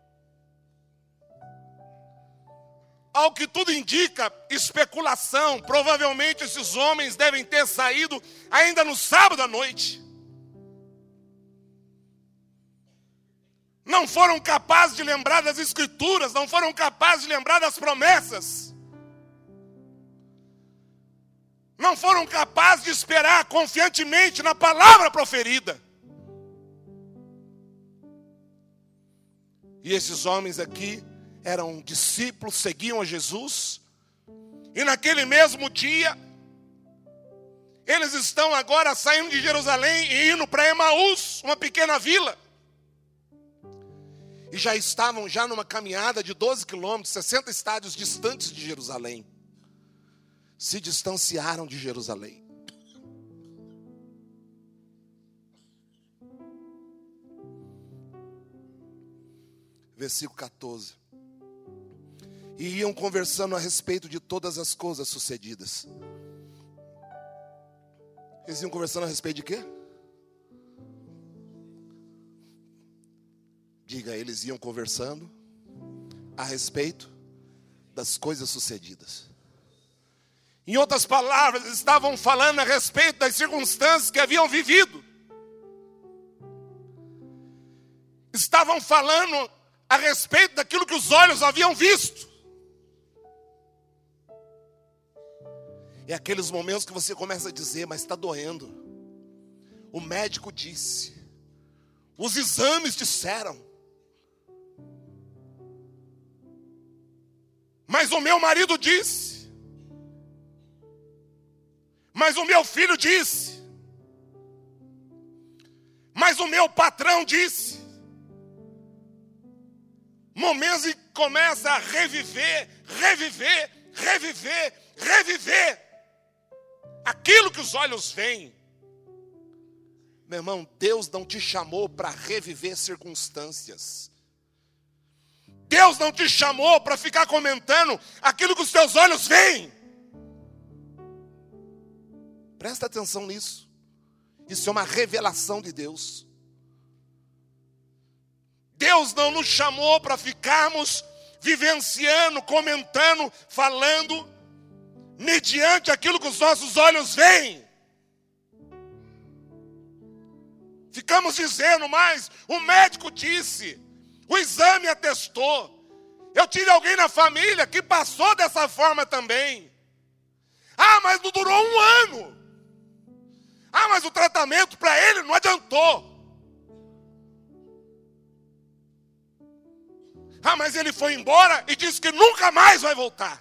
Ao que tudo indica, especulação, provavelmente esses homens devem ter saído ainda no sábado à noite. Não foram capazes de lembrar das escrituras, não foram capazes de lembrar das promessas. Não foram capazes de esperar confiantemente na palavra proferida. E esses homens aqui eram discípulos, seguiam a Jesus. E naquele mesmo dia, eles estão agora saindo de Jerusalém e indo para Emaús, uma pequena vila. E já estavam numa caminhada de 12 quilômetros, 60 estádios distantes de Jerusalém. Se distanciaram de Jerusalém. Versículo 14. E iam conversando a respeito de todas as coisas sucedidas. Eles iam conversando a respeito de quê? Diga, eles iam conversando a respeito das coisas sucedidas. Em outras palavras, eles estavam falando a respeito das circunstâncias que haviam vivido. Estavam falando a respeito daquilo que os olhos haviam visto. É aqueles momentos que você começa a dizer, mas está doendo. O médico disse. Os exames disseram. Mas o meu marido disse. Mas o meu filho disse. Mas o meu patrão disse. Momentos em que começa a reviver aquilo que os olhos veem. Meu irmão, Deus não te chamou para reviver circunstâncias. Deus não te chamou para ficar comentando aquilo que os teus olhos veem. Presta atenção nisso. Isso é uma revelação de Deus. Deus não nos chamou para ficarmos vivenciando, comentando, falando, mediante aquilo que os nossos olhos veem. Ficamos dizendo, mas o médico disse, o exame atestou. Eu tive alguém na família que passou dessa forma também. Ah, mas não durou 1 ano. Ah, mas o tratamento para ele não adiantou. Ah, mas ele foi embora e disse que nunca mais vai voltar.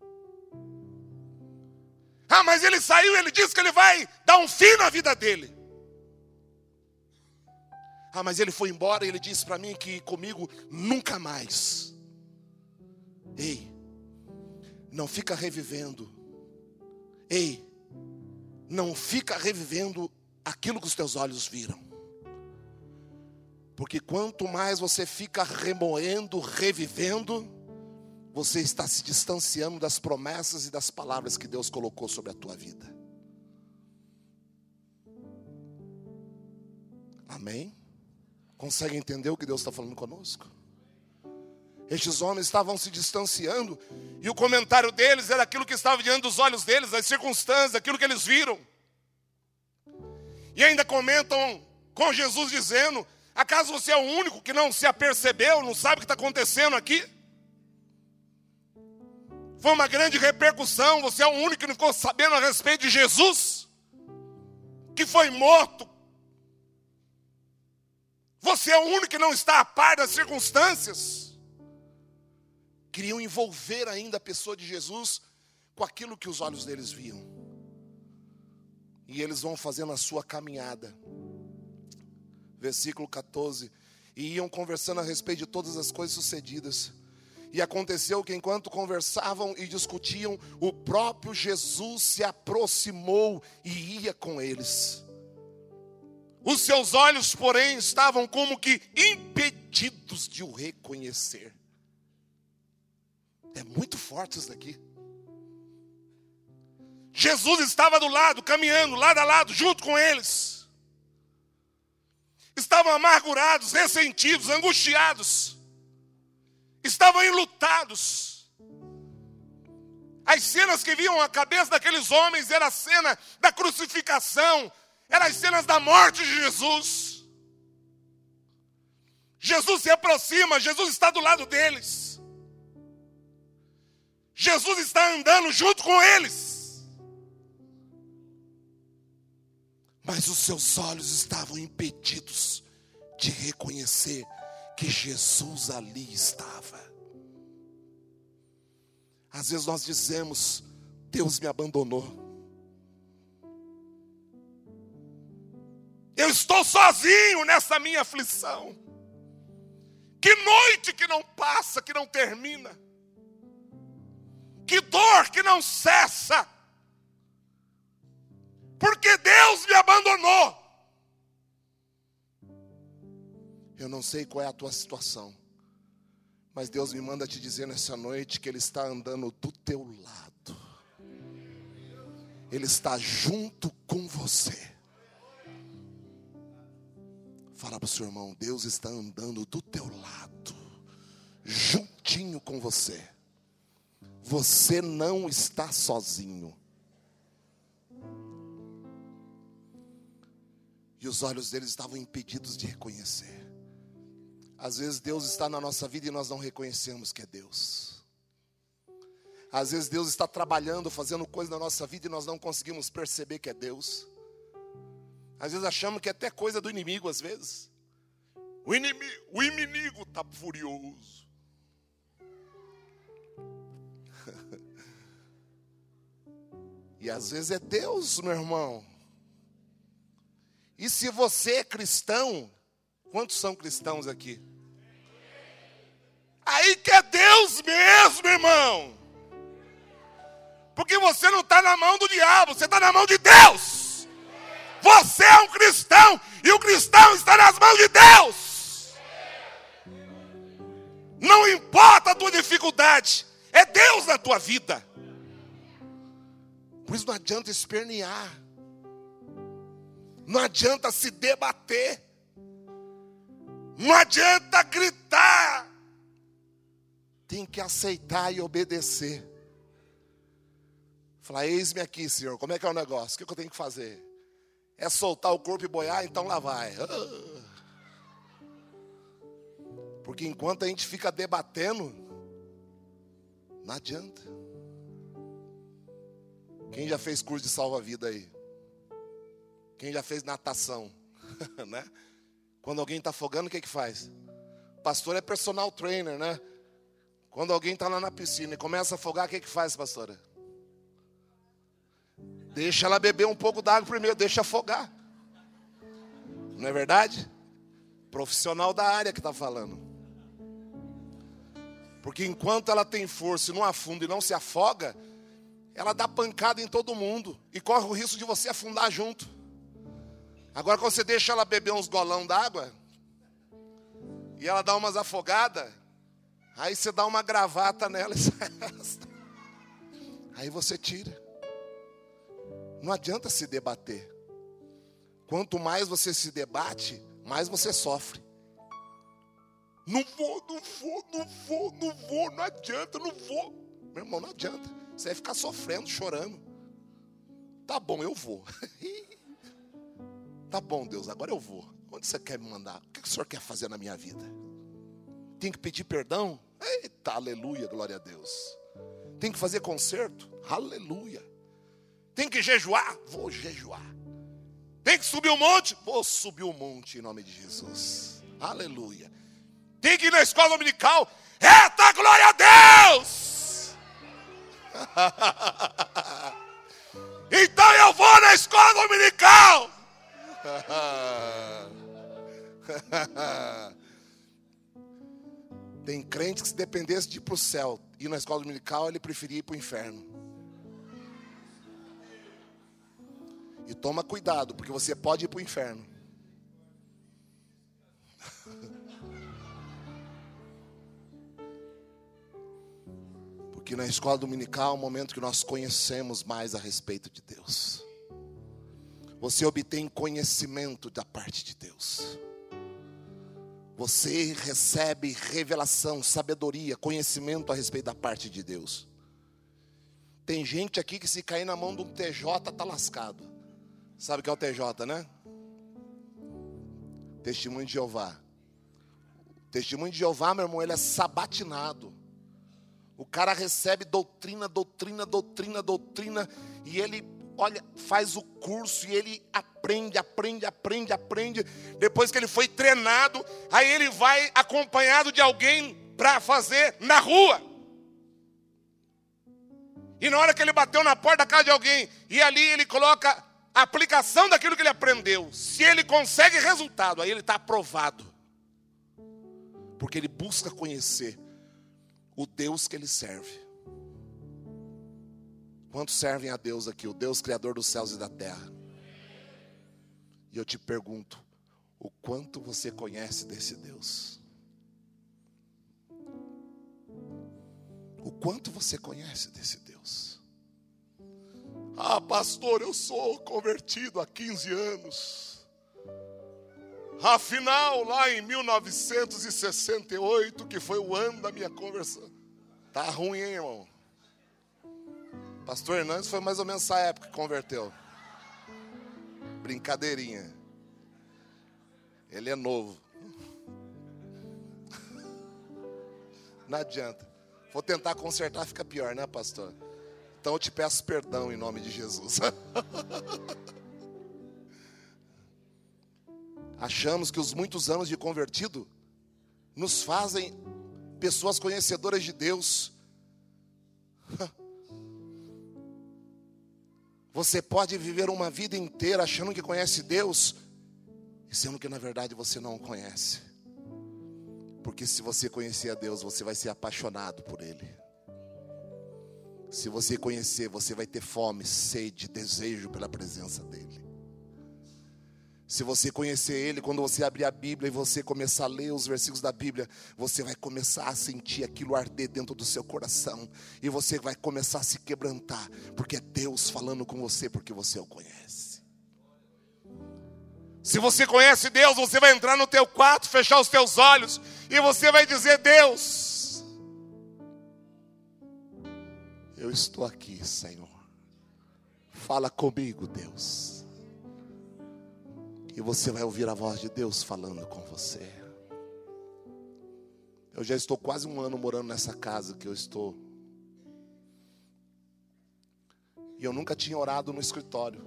Ah, mas ele saiu e ele disse que ele vai dar um fim na vida dele. Ah, mas ele foi embora e ele disse para mim que comigo nunca mais. Ei, não fica revivendo. Ei, não fica revivendo aquilo que os teus olhos viram. Porque quanto mais você fica remoendo, revivendo, você está se distanciando das promessas e das palavras que Deus colocou sobre a tua vida. Amém? Consegue entender o que Deus está falando conosco? Estes homens estavam se distanciando, e o comentário deles era aquilo que estava diante dos olhos deles, as circunstâncias, aquilo que eles viram. E ainda comentam com Jesus dizendo: acaso você é o único que não se apercebeu, não sabe o que está acontecendo aqui? Foi uma grande repercussão, você é o único que não ficou sabendo a respeito de Jesus, que foi morto. Você é o único que não está a par das circunstâncias. Queriam envolver ainda a pessoa de Jesus com aquilo que os olhos deles viam. E eles vão fazendo a sua caminhada. Versículo 14. E iam conversando a respeito de todas as coisas sucedidas. E aconteceu que enquanto conversavam e discutiam, o próprio Jesus se aproximou e ia com eles. Os seus olhos, porém, estavam como que impedidos de o reconhecer. É muito forte isso daqui. Jesus estava do lado, caminhando, lado a lado, junto com eles. Estavam amargurados, ressentidos, angustiados. Estavam enlutados. As cenas que viam a cabeça daqueles homens era a cena da crucificação, eram as cenas da morte de Jesus. Jesus se aproxima, Jesus está do lado deles. Jesus está andando junto com eles. Mas os seus olhos estavam impedidos de reconhecer que Jesus ali estava. Às vezes nós dizemos: Deus me abandonou. Eu estou sozinho nessa minha aflição. Que noite que não passa, que não termina. Que dor que não cessa. Porque Deus me abandonou. Eu não sei qual é a tua situação, mas Deus me manda te dizer nessa noite que Ele está andando do teu lado. Ele está junto com você. Fala para o seu irmão: Deus está andando do teu lado, juntinho com você. Você não está sozinho. E os olhos deles estavam impedidos de reconhecer. Às vezes Deus está na nossa vida e nós não reconhecemos que é Deus. Às vezes Deus está trabalhando, fazendo coisa na nossa vida e nós não conseguimos perceber que é Deus. Às vezes achamos que é até coisa do inimigo, às vezes. O inimigo está furioso. E às vezes é Deus, meu irmão. E se você é cristão, quantos são cristãos aqui? Aí que é Deus mesmo, irmão. Porque você não está na mão do diabo, você está na mão de Deus. Você é um cristão e o cristão está nas mãos de Deus. Não importa a tua dificuldade, é Deus na tua vida. Por isso não adianta espernear. Não adianta se debater. Não adianta gritar. Tem que aceitar e obedecer. Falar: eis-me aqui, Senhor, como é que é o negócio? O que eu tenho que fazer? É soltar o corpo e boiar? Então lá vai. Porque enquanto a gente fica debatendo, não adianta. Quem já fez curso de salva-vida aí? Quem já fez natação? Né? Quando alguém está afogando, o que faz? O pastor é personal trainer, né? Quando alguém está lá na piscina e começa a afogar, o que faz, pastora? Deixa ela beber um pouco d'água primeiro, deixa afogar. Não é verdade? Profissional da área que está falando. Porque enquanto ela tem força e não afunda e não se afoga, ela dá pancada em todo mundo e corre o risco de você afundar junto. Agora quando você deixa ela beber uns golão d'água e ela dá umas afogadas, aí você dá uma gravata nela e sai. Aí você tira. Não adianta se debater. Quanto mais você se debate, mais você sofre. Não vou, não adianta, não vou. Meu irmão, não adianta. Você vai ficar sofrendo, chorando. Tá bom, eu vou. Tá bom, Deus, agora eu vou. Onde você quer me mandar? O que o Senhor quer fazer na minha vida? Tem que pedir perdão? Eita, aleluia, glória a Deus. Tem que fazer concerto? Aleluia. Tem que jejuar? Vou jejuar. Tem que subir o monte? Vou subir o monte em nome de Jesus. Aleluia. Tem que ir na escola dominical? Eita, glória a Deus! Então eu vou na escola dominical. Tem crente que se dependesse de ir para o céu, ir na escola dominical, ele preferia ir para o inferno. E toma cuidado, porque você pode ir para o inferno. Porque na escola dominical é o momento que nós conhecemos mais a respeito de Deus. Você obtém conhecimento da parte de Deus. Você recebe revelação, sabedoria, conhecimento a respeito da parte de Deus. Tem gente aqui que se cair na mão de um TJ está lascado. Sabe o que é o TJ, né? Testemunho de Jeová. Testemunho de Jeová, meu irmão, ele é sabatinado. O cara recebe doutrina, e ele, olha, faz o curso e ele aprende. Depois que ele foi treinado, aí ele vai acompanhado de alguém para fazer na rua. E na hora que ele bateu na porta da casa de alguém, e ali ele coloca a aplicação daquilo que ele aprendeu. Se ele consegue resultado, aí ele está aprovado. Porque ele busca conhecer o Deus que ele serve. Quantos servem a Deus aqui? O Deus criador dos céus e da terra. E eu te pergunto, o quanto você conhece desse Deus? O quanto você conhece desse Deus? Ah, pastor, eu sou convertido há 15 anos. Afinal, lá em 1968, que foi o ano da minha conversão. Tá ruim, hein, irmão? Pastor Hernandes foi mais ou menos essa época que converteu. Brincadeirinha. Ele é novo. Não adianta. Vou tentar consertar, fica pior, né, pastor? Então eu te peço perdão em nome de Jesus. Achamos que os muitos anos de convertido nos fazem pessoas conhecedoras de Deus. Você pode viver uma vida inteira achando que conhece Deus, e sendo que na verdade você não o conhece. Porque se você conhecer a Deus, você vai ser apaixonado por Ele. Se você conhecer, você vai ter fome, sede, desejo pela presença dEle. Se você conhecer Ele, quando você abrir a Bíblia e você começar a ler os versículos da Bíblia, você vai começar a sentir aquilo arder dentro do seu coração. E você vai começar a se quebrantar, porque é Deus falando com você, porque você o conhece. Se você conhece Deus, você vai entrar no teu quarto, fechar os teus olhos, e você vai dizer: Deus, eu estou aqui, Senhor. Fala comigo, Deus. E você vai ouvir a voz de Deus falando com você. Eu já estou quase 1 ano morando nessa casa que eu estou. E eu nunca tinha orado no escritório.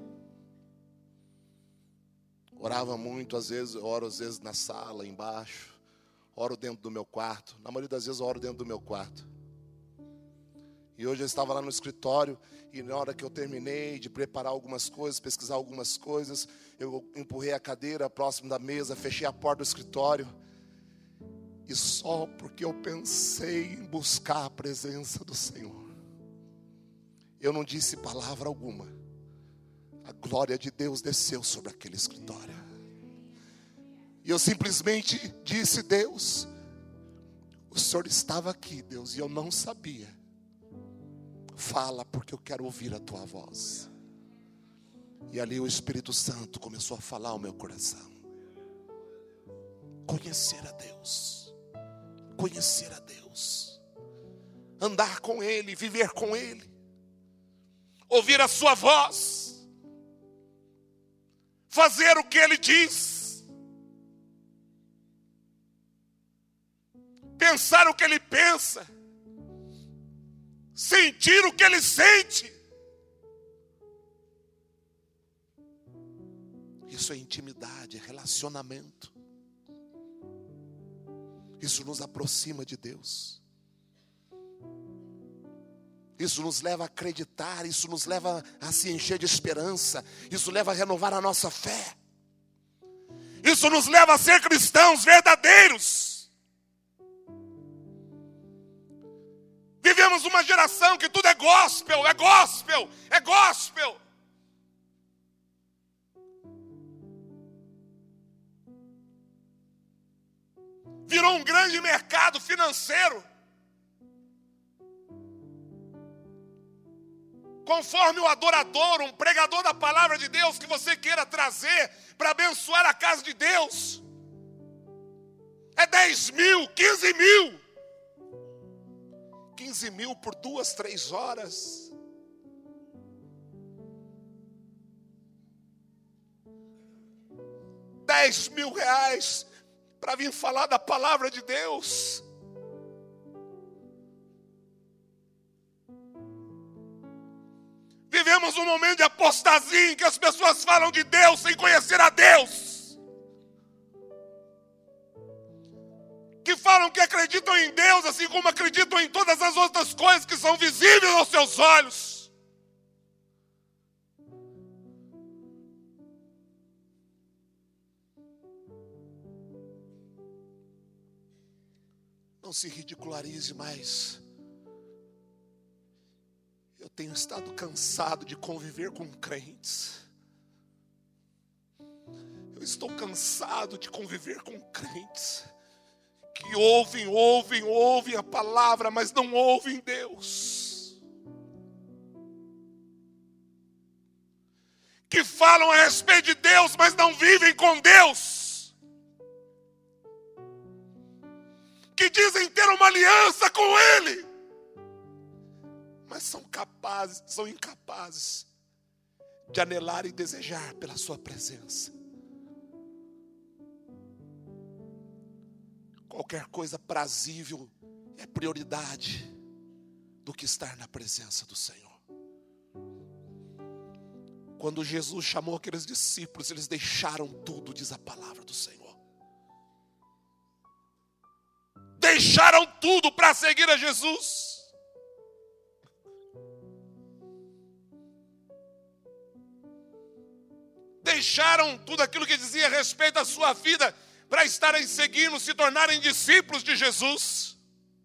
Orava muito, às vezes, eu oro às vezes na sala, embaixo. Oro dentro do meu quarto. Na maioria das vezes eu oro dentro do meu quarto. E hoje eu estava lá no escritório e na hora que eu terminei de preparar algumas coisas, pesquisar algumas coisas, eu empurrei a cadeira próximo da mesa, fechei a porta do escritório. E só porque eu pensei em buscar a presença do Senhor, eu não disse palavra alguma. A glória de Deus desceu sobre aquele escritório. E eu simplesmente disse: Deus, o Senhor estava aqui, Deus, e eu não sabia. Fala, porque eu quero ouvir a tua voz. E ali o Espírito Santo começou a falar ao meu coração. Conhecer a Deus. Conhecer a Deus. Andar com Ele, viver com Ele. Ouvir a sua voz. Fazer o que Ele diz. Pensar o que Ele pensa. Sentir o que Ele sente. Isso é intimidade, é relacionamento. Isso nos aproxima de Deus. Isso nos leva a acreditar, isso nos leva a se encher de esperança, isso leva a renovar a nossa fé. Isso nos leva a ser cristãos verdadeiros. Vivemos uma geração que tudo é gospel, é gospel, é gospel. Virou um grande mercado financeiro. Conforme o adorador, um pregador da palavra de Deus que você queira trazer para abençoar a casa de Deus. É 10 mil, 15 mil. 15 mil por 2, 3 horas. R$10.000 para vir falar da palavra de Deus. Vivemos um momento de apostasia em que as pessoas falam de Deus sem conhecer a Deus. Que falam que acreditam em Deus, assim como acreditam em todas as outras coisas que são visíveis aos seus olhos. Não se ridicularize mais. Eu tenho estado cansado de conviver com crentes. Eu estou cansado de conviver com crentes que ouvem a palavra, mas não ouvem Deus. Que falam a respeito de Deus, mas não vivem com Deus. Que dizem ter uma aliança com Ele, mas são incapazes de anelar e desejar pela sua presença. Qualquer coisa prazível é prioridade do que estar na presença do Senhor. Quando Jesus chamou aqueles discípulos, eles deixaram tudo, diz a palavra do Senhor. Deixaram tudo para seguir a Jesus. Deixaram tudo aquilo que dizia a respeito da sua vida para estarem seguindo, se tornarem discípulos de Jesus.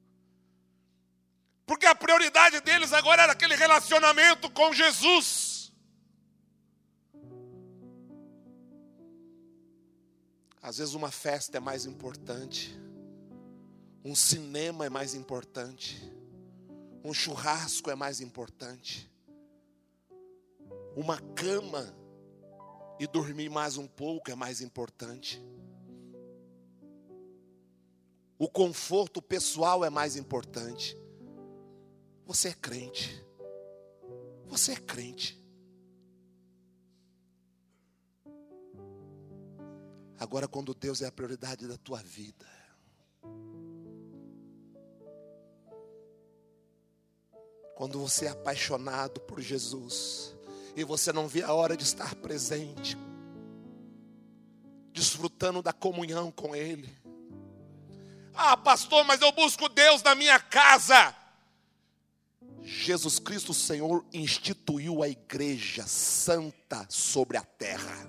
Porque a prioridade deles agora era aquele relacionamento com Jesus. Às vezes uma festa é mais importante, um cinema é mais importante, um churrasco é mais importante, uma cama e dormir mais um pouco é mais importante. O conforto pessoal é mais importante. Você é crente. Você é crente. Agora, quando Deus é a prioridade da tua vida, quando você é apaixonado por Jesus e você não vê a hora de estar presente, desfrutando da comunhão com Ele. Ah, pastor, mas eu busco Deus na minha casa. Jesus Cristo, o Senhor, instituiu a igreja santa sobre a terra.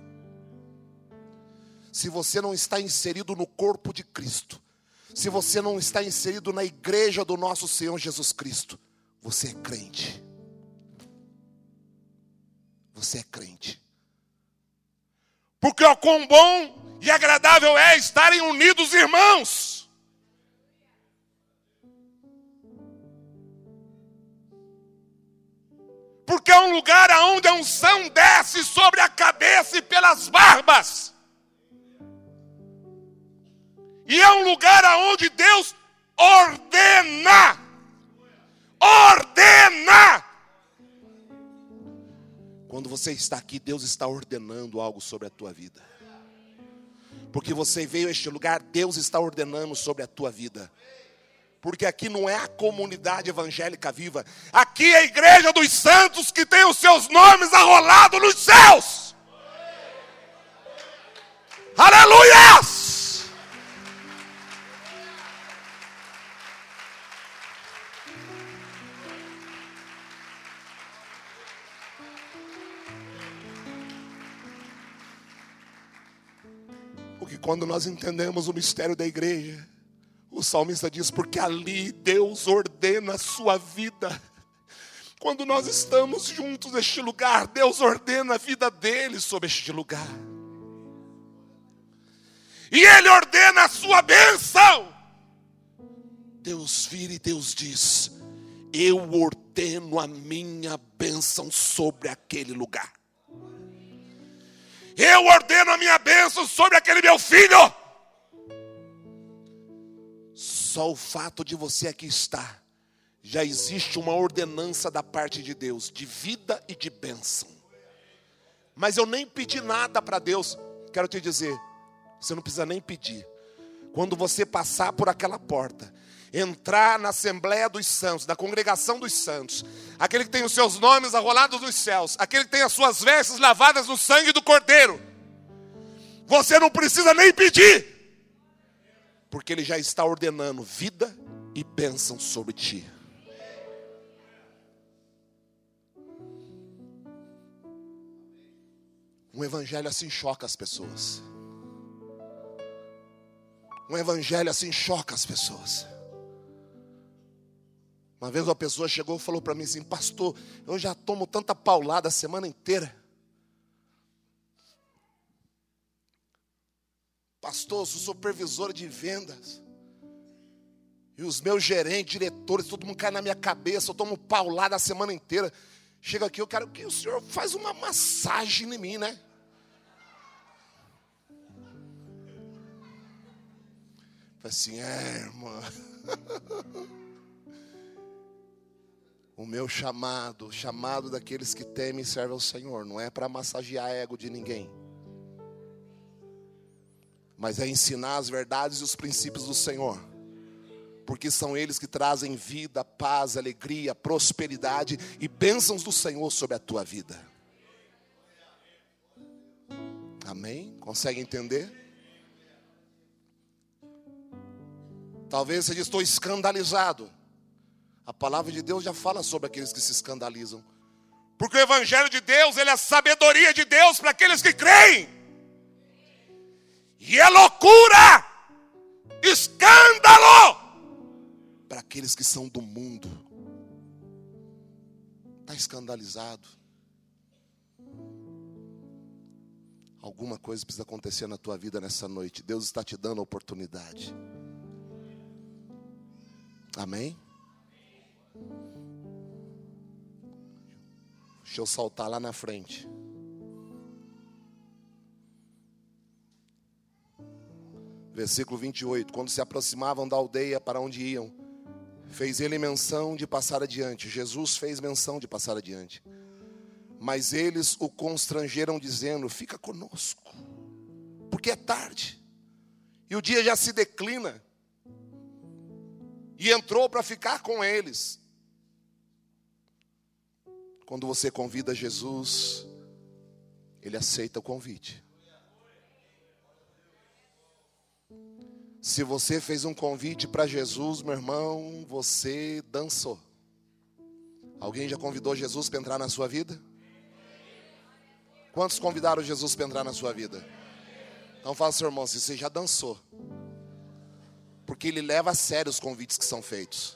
Se você não está inserido no corpo de Cristo, se você não está inserido na igreja do nosso Senhor Jesus Cristo, você é crente. Você é crente. Porque o quão bom e agradável é estarem unidos, irmãos. Porque é um lugar onde a unção desce sobre a cabeça e pelas barbas. E é um lugar onde Deus ordena. Ordena. Quando você está aqui, Deus está ordenando algo sobre a tua vida. Porque você veio a este lugar, Deus está ordenando sobre a tua vida. Porque aqui não é a comunidade evangélica viva. Aqui é a igreja dos santos que tem os seus nomes arrolados nos céus. Aleluias! Porque quando nós entendemos o mistério da igreja, o salmista diz, porque ali Deus ordena a sua vida. Quando nós estamos juntos neste lugar, Deus ordena a vida dele sobre este lugar. E ele ordena a sua bênção. Deus vira e Deus diz, eu ordeno a minha bênção sobre aquele lugar. Eu ordeno a minha bênção sobre aquele meu filho. Só o fato de você aqui estar, já existe uma ordenança da parte de Deus, de vida e de bênção. Mas eu nem pedi nada para Deus. Quero te dizer, você não precisa nem pedir. Quando você passar por aquela porta, entrar na Assembleia dos Santos, da Congregação dos Santos, aquele que tem os seus nomes arrolados nos céus, aquele que tem as suas vestes lavadas no sangue do Cordeiro, você não precisa nem pedir, porque ele já está ordenando vida e bênção sobre ti. Um evangelho assim choca as pessoas. Um evangelho assim choca as pessoas. Uma vez uma pessoa chegou e falou para mim assim, pastor, eu já tomo tanta paulada a semana inteira. Pastor, eu sou supervisora de vendas. E os meus gerentes, diretores, todo mundo cai na minha cabeça, eu tomo paulada a semana inteira. Chega aqui, eu quero que o senhor faça uma massagem em mim, né? Falei assim, irmã. O meu chamado, o chamado daqueles que temem e servem ao Senhor, não é para massagear ego de ninguém, mas é ensinar as verdades e os princípios do Senhor, porque são eles que trazem vida, paz, alegria, prosperidade e bênçãos do Senhor sobre a tua vida. Amém? Consegue entender? Talvez você diga, estou escandalizado. A palavra de Deus já fala sobre aqueles que se escandalizam. Porque o evangelho de Deus, ele é a sabedoria de Deus para aqueles que creem. E é loucura, escândalo para aqueles que são do mundo. Está escandalizado. Alguma coisa precisa acontecer na tua vida nessa noite. Deus está te dando a oportunidade. Amém? Deixa eu saltar lá na frente. Versículo 28. Quando se aproximavam da aldeia para onde iam, fez ele menção de passar adiante. Jesus fez menção de passar adiante. Mas eles o constrangeram dizendo, fica conosco, porque é tarde. E o dia já se declina. E entrou para ficar com eles. Quando você convida Jesus, Ele aceita o convite. Se você fez um convite para Jesus, meu irmão, você dançou. Alguém já convidou Jesus para entrar na sua vida? Quantos convidaram Jesus para entrar na sua vida? Então fala, seu irmão, se você já dançou. Porque ele leva a sério os convites que são feitos.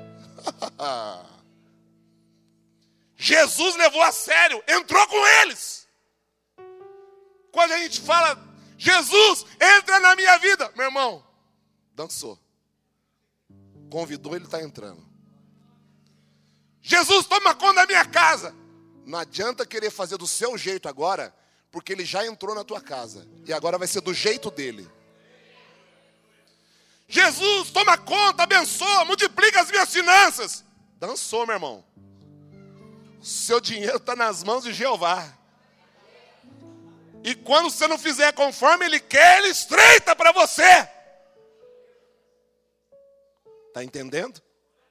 Jesus levou a sério, entrou com eles. Quando a gente fala, Jesus, entra na minha vida. Meu irmão, dançou. Convidou, ele está entrando. Jesus, toma conta da minha casa. Não adianta querer fazer do seu jeito agora, porque ele já entrou na tua casa. E agora vai ser do jeito dele. Jesus, toma conta, abençoa, multiplica as minhas finanças. Dançou, meu irmão. O seu dinheiro está nas mãos de Jeová. E quando você não fizer conforme ele quer, ele estreita para você. Está entendendo?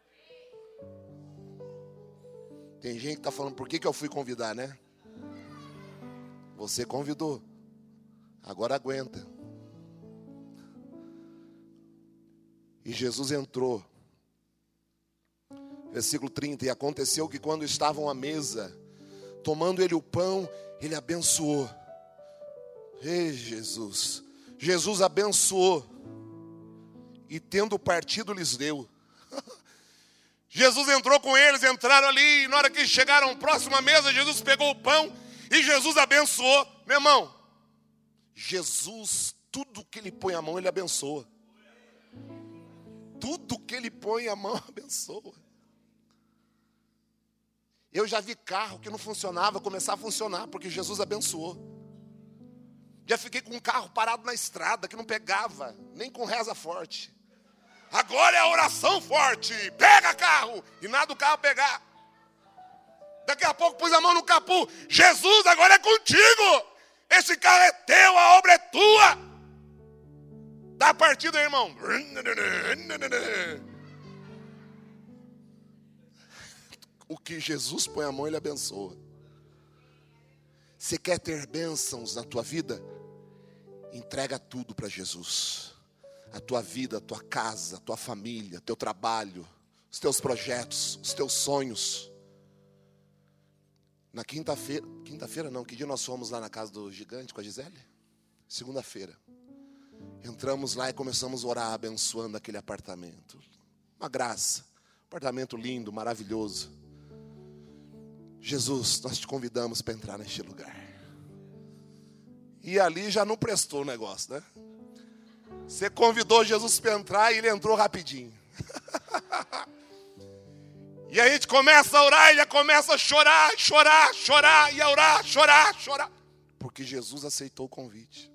Tem gente que está falando, por que eu fui convidar, né? Você convidou. Agora aguenta. E Jesus entrou. Versículo 30. E aconteceu que quando estavam à mesa, tomando ele o pão, ele abençoou. Ei, Jesus. Jesus abençoou. E tendo partido, lhes deu. Jesus entrou com eles, entraram ali, e na hora que chegaram próximo à mesa, Jesus pegou o pão e Jesus abençoou. Meu irmão, Jesus, tudo que ele põe a mão, ele abençoa. Tudo que ele põe a mão, abençoa. Eu já vi carro que não funcionava começar a funcionar, porque Jesus abençoou. Já fiquei com um carro parado na estrada, que não pegava, nem com reza forte. Agora é a oração forte. Pega carro. E nada do carro pegar. Daqui a pouco pus a mão no capô. Jesus, agora é contigo. Esse carro é teu, a obra é tua. Dá a partida, irmão. O que Jesus põe a mão, ele abençoa. Você quer ter bênçãos na tua vida? Entrega tudo para Jesus. A tua vida, a tua casa, a tua família, teu trabalho, os teus projetos, os teus sonhos. Na quinta-feira não, que dia nós fomos lá na casa do gigante com a Gisele? Segunda-feira. Entramos lá e começamos a orar abençoando aquele apartamento. Uma graça, apartamento lindo, maravilhoso. Jesus, nós te convidamos para entrar neste lugar. E ali já não prestou o negócio, né? Você convidou Jesus para entrar e ele entrou rapidinho. E a gente começa a orar, ele começa a chorar, e a orar, chorar. Porque Jesus aceitou o convite.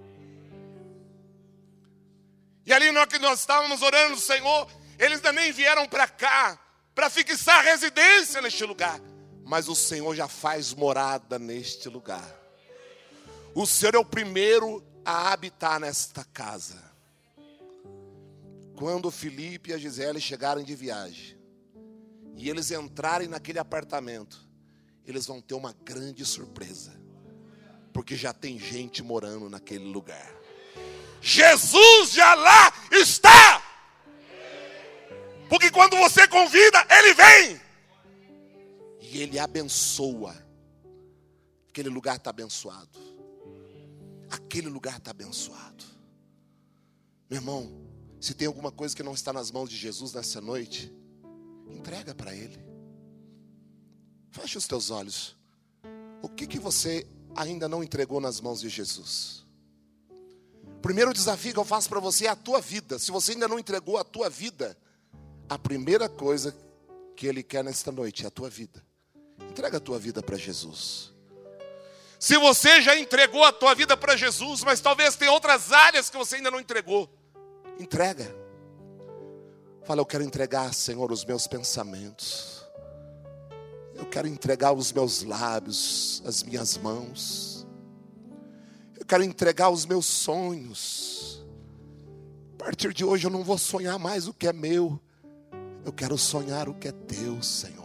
E ali na hora que nós estávamos orando no Senhor, eles ainda nem vieram para cá, para fixar residência neste lugar. Mas o Senhor já faz morada neste lugar. O Senhor é o primeiro a habitar nesta casa. Quando o Felipe e a Gisele chegarem de viagem e eles entrarem naquele apartamento, eles vão ter uma grande surpresa, porque já tem gente morando naquele lugar. Jesus já lá está, porque quando você convida, ele vem e ele abençoa. Aquele lugar está abençoado. Aquele lugar está abençoado. Meu irmão, se tem alguma coisa que não está nas mãos de Jesus nessa noite, entrega para Ele. Feche os teus olhos. O que você ainda não entregou nas mãos de Jesus? O primeiro desafio que eu faço para você é a tua vida. Se você ainda não entregou a tua vida, a primeira coisa que Ele quer nesta noite é a tua vida. Entrega a tua vida para Jesus. Se você já entregou a tua vida para Jesus, mas talvez tenha outras áreas que você ainda não entregou, entrega. Fala, eu quero entregar, Senhor, os meus pensamentos. Eu quero entregar os meus lábios, as minhas mãos. Eu quero entregar os meus sonhos. A partir de hoje eu não vou sonhar mais o que é meu. Eu quero sonhar o que é teu, Senhor.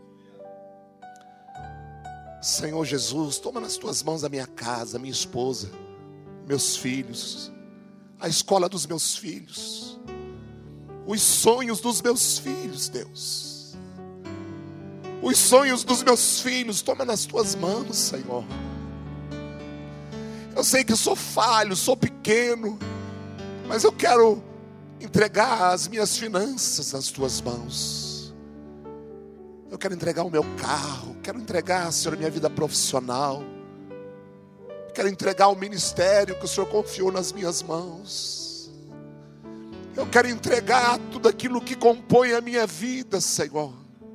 Senhor Jesus, toma nas tuas mãos a minha casa, a minha esposa, meus filhos, a escola dos meus filhos, os sonhos dos meus filhos, Deus. Os sonhos dos meus filhos, toma nas tuas mãos, Senhor. Eu sei que sou falho, sou pequeno, mas eu quero entregar as minhas finanças nas tuas mãos. Eu quero entregar o meu carro, quero entregar, Senhor, a minha vida profissional. Quero entregar o ministério que o Senhor confiou nas minhas mãos. Eu quero entregar tudo aquilo que compõe a minha vida, Senhor.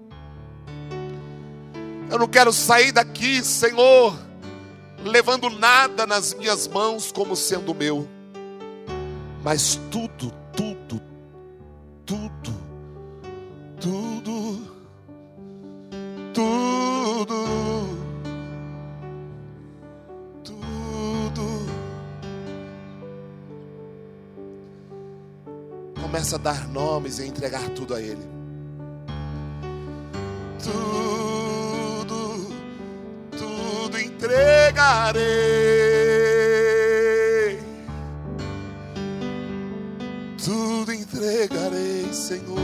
Eu não quero sair daqui, Senhor, levando nada nas minhas mãos como sendo meu. Mas tudo, tudo, tudo, tudo, tudo, tudo. Começa a dar nomes e entregar tudo a Ele. Tudo entregarei. Tudo entregarei, Senhor.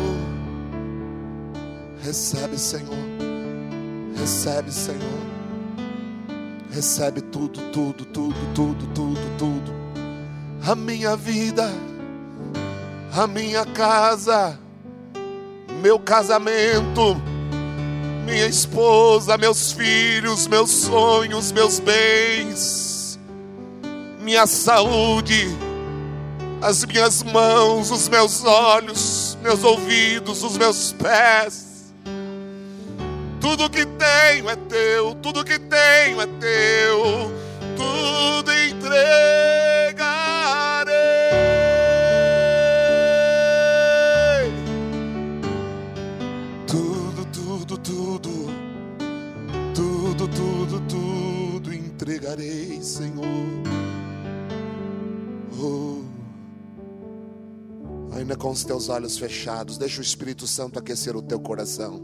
Recebe, Senhor. Recebe, Senhor. Recebe tudo, tudo, tudo, tudo, tudo, tudo. A minha vida, a minha casa, meu casamento, minha esposa, meus filhos, meus sonhos, meus bens, minha saúde, as minhas mãos, os meus olhos, meus ouvidos, os meus pés. Tudo que tenho é teu, tudo que tenho é teu, tudo entregarei. Tudo, tudo, tudo, tudo, tudo, tudo entregarei, Senhor. Oh. Ainda com os teus olhos fechados, deixa o Espírito Santo aquecer o teu coração.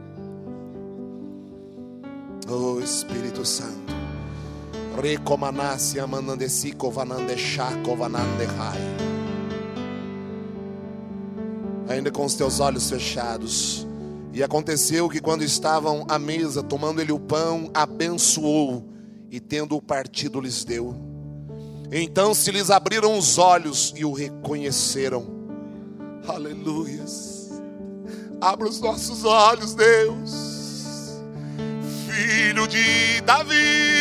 Oh Espírito Santo, Recomanassi amanandesi kovanandechá kovanandehai. Ainda com os teus olhos fechados. E aconteceu que quando estavam à mesa, tomando ele o pão, abençoou e tendo-o partido lhes deu. Então se lhes abriram os olhos e o reconheceram. Aleluias. Abra os nossos olhos, Deus. Filho de Davi,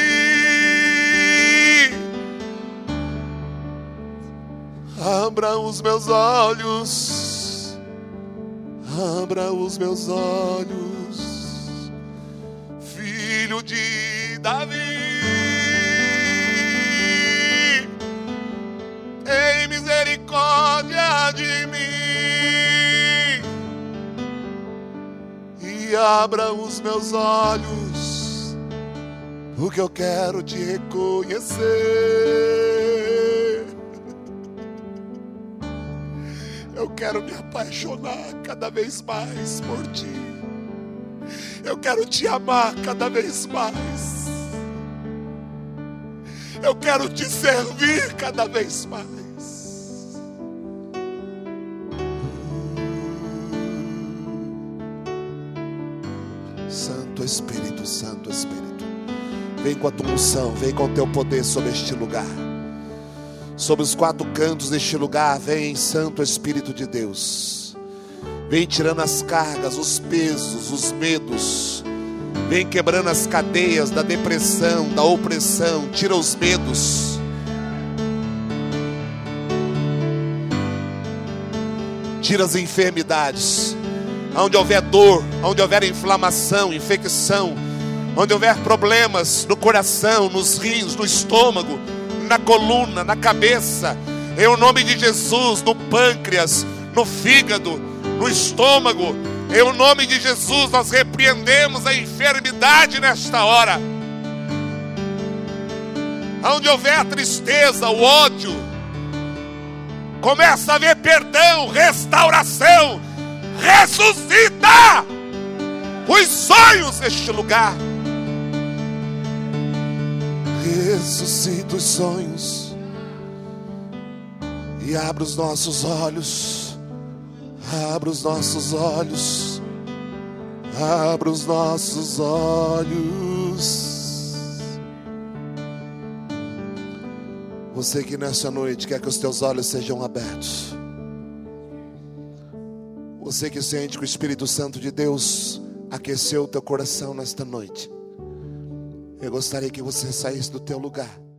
abra os meus olhos, abra os meus olhos, filho de Davi, tem misericórdia de mim e abra os meus olhos, porque eu quero te reconhecer. Eu quero me apaixonar cada vez mais por ti. Eu quero te amar cada vez mais. Eu quero te servir cada vez mais. Santo Espírito, Santo Espírito, vem com a tua unção, vem com o teu poder sobre este lugar. Sobre os quatro cantos deste lugar, vem Santo Espírito de Deus. Vem tirando as cargas, os pesos, os medos. Vem quebrando as cadeias da depressão, da opressão. Tira os medos. Tira as enfermidades. Onde houver dor, onde houver inflamação, infecção, onde houver problemas no coração, nos rins, no estômago, na coluna, na cabeça, em o nome de Jesus, no pâncreas, no fígado, no estômago, em o nome de Jesus, nós repreendemos a enfermidade nesta hora. Onde houver tristeza, o ódio, começa a haver perdão, restauração, ressuscita os sonhos neste lugar. Ressuscita os sonhos e abre os nossos olhos, abre os nossos olhos, Abra os nossos olhos. Você que nessa noite quer que os teus olhos sejam abertos. Você que sente que o Espírito Santo de Deus aqueceu o teu coração nesta noite. Eu gostaria que você saísse do teu lugar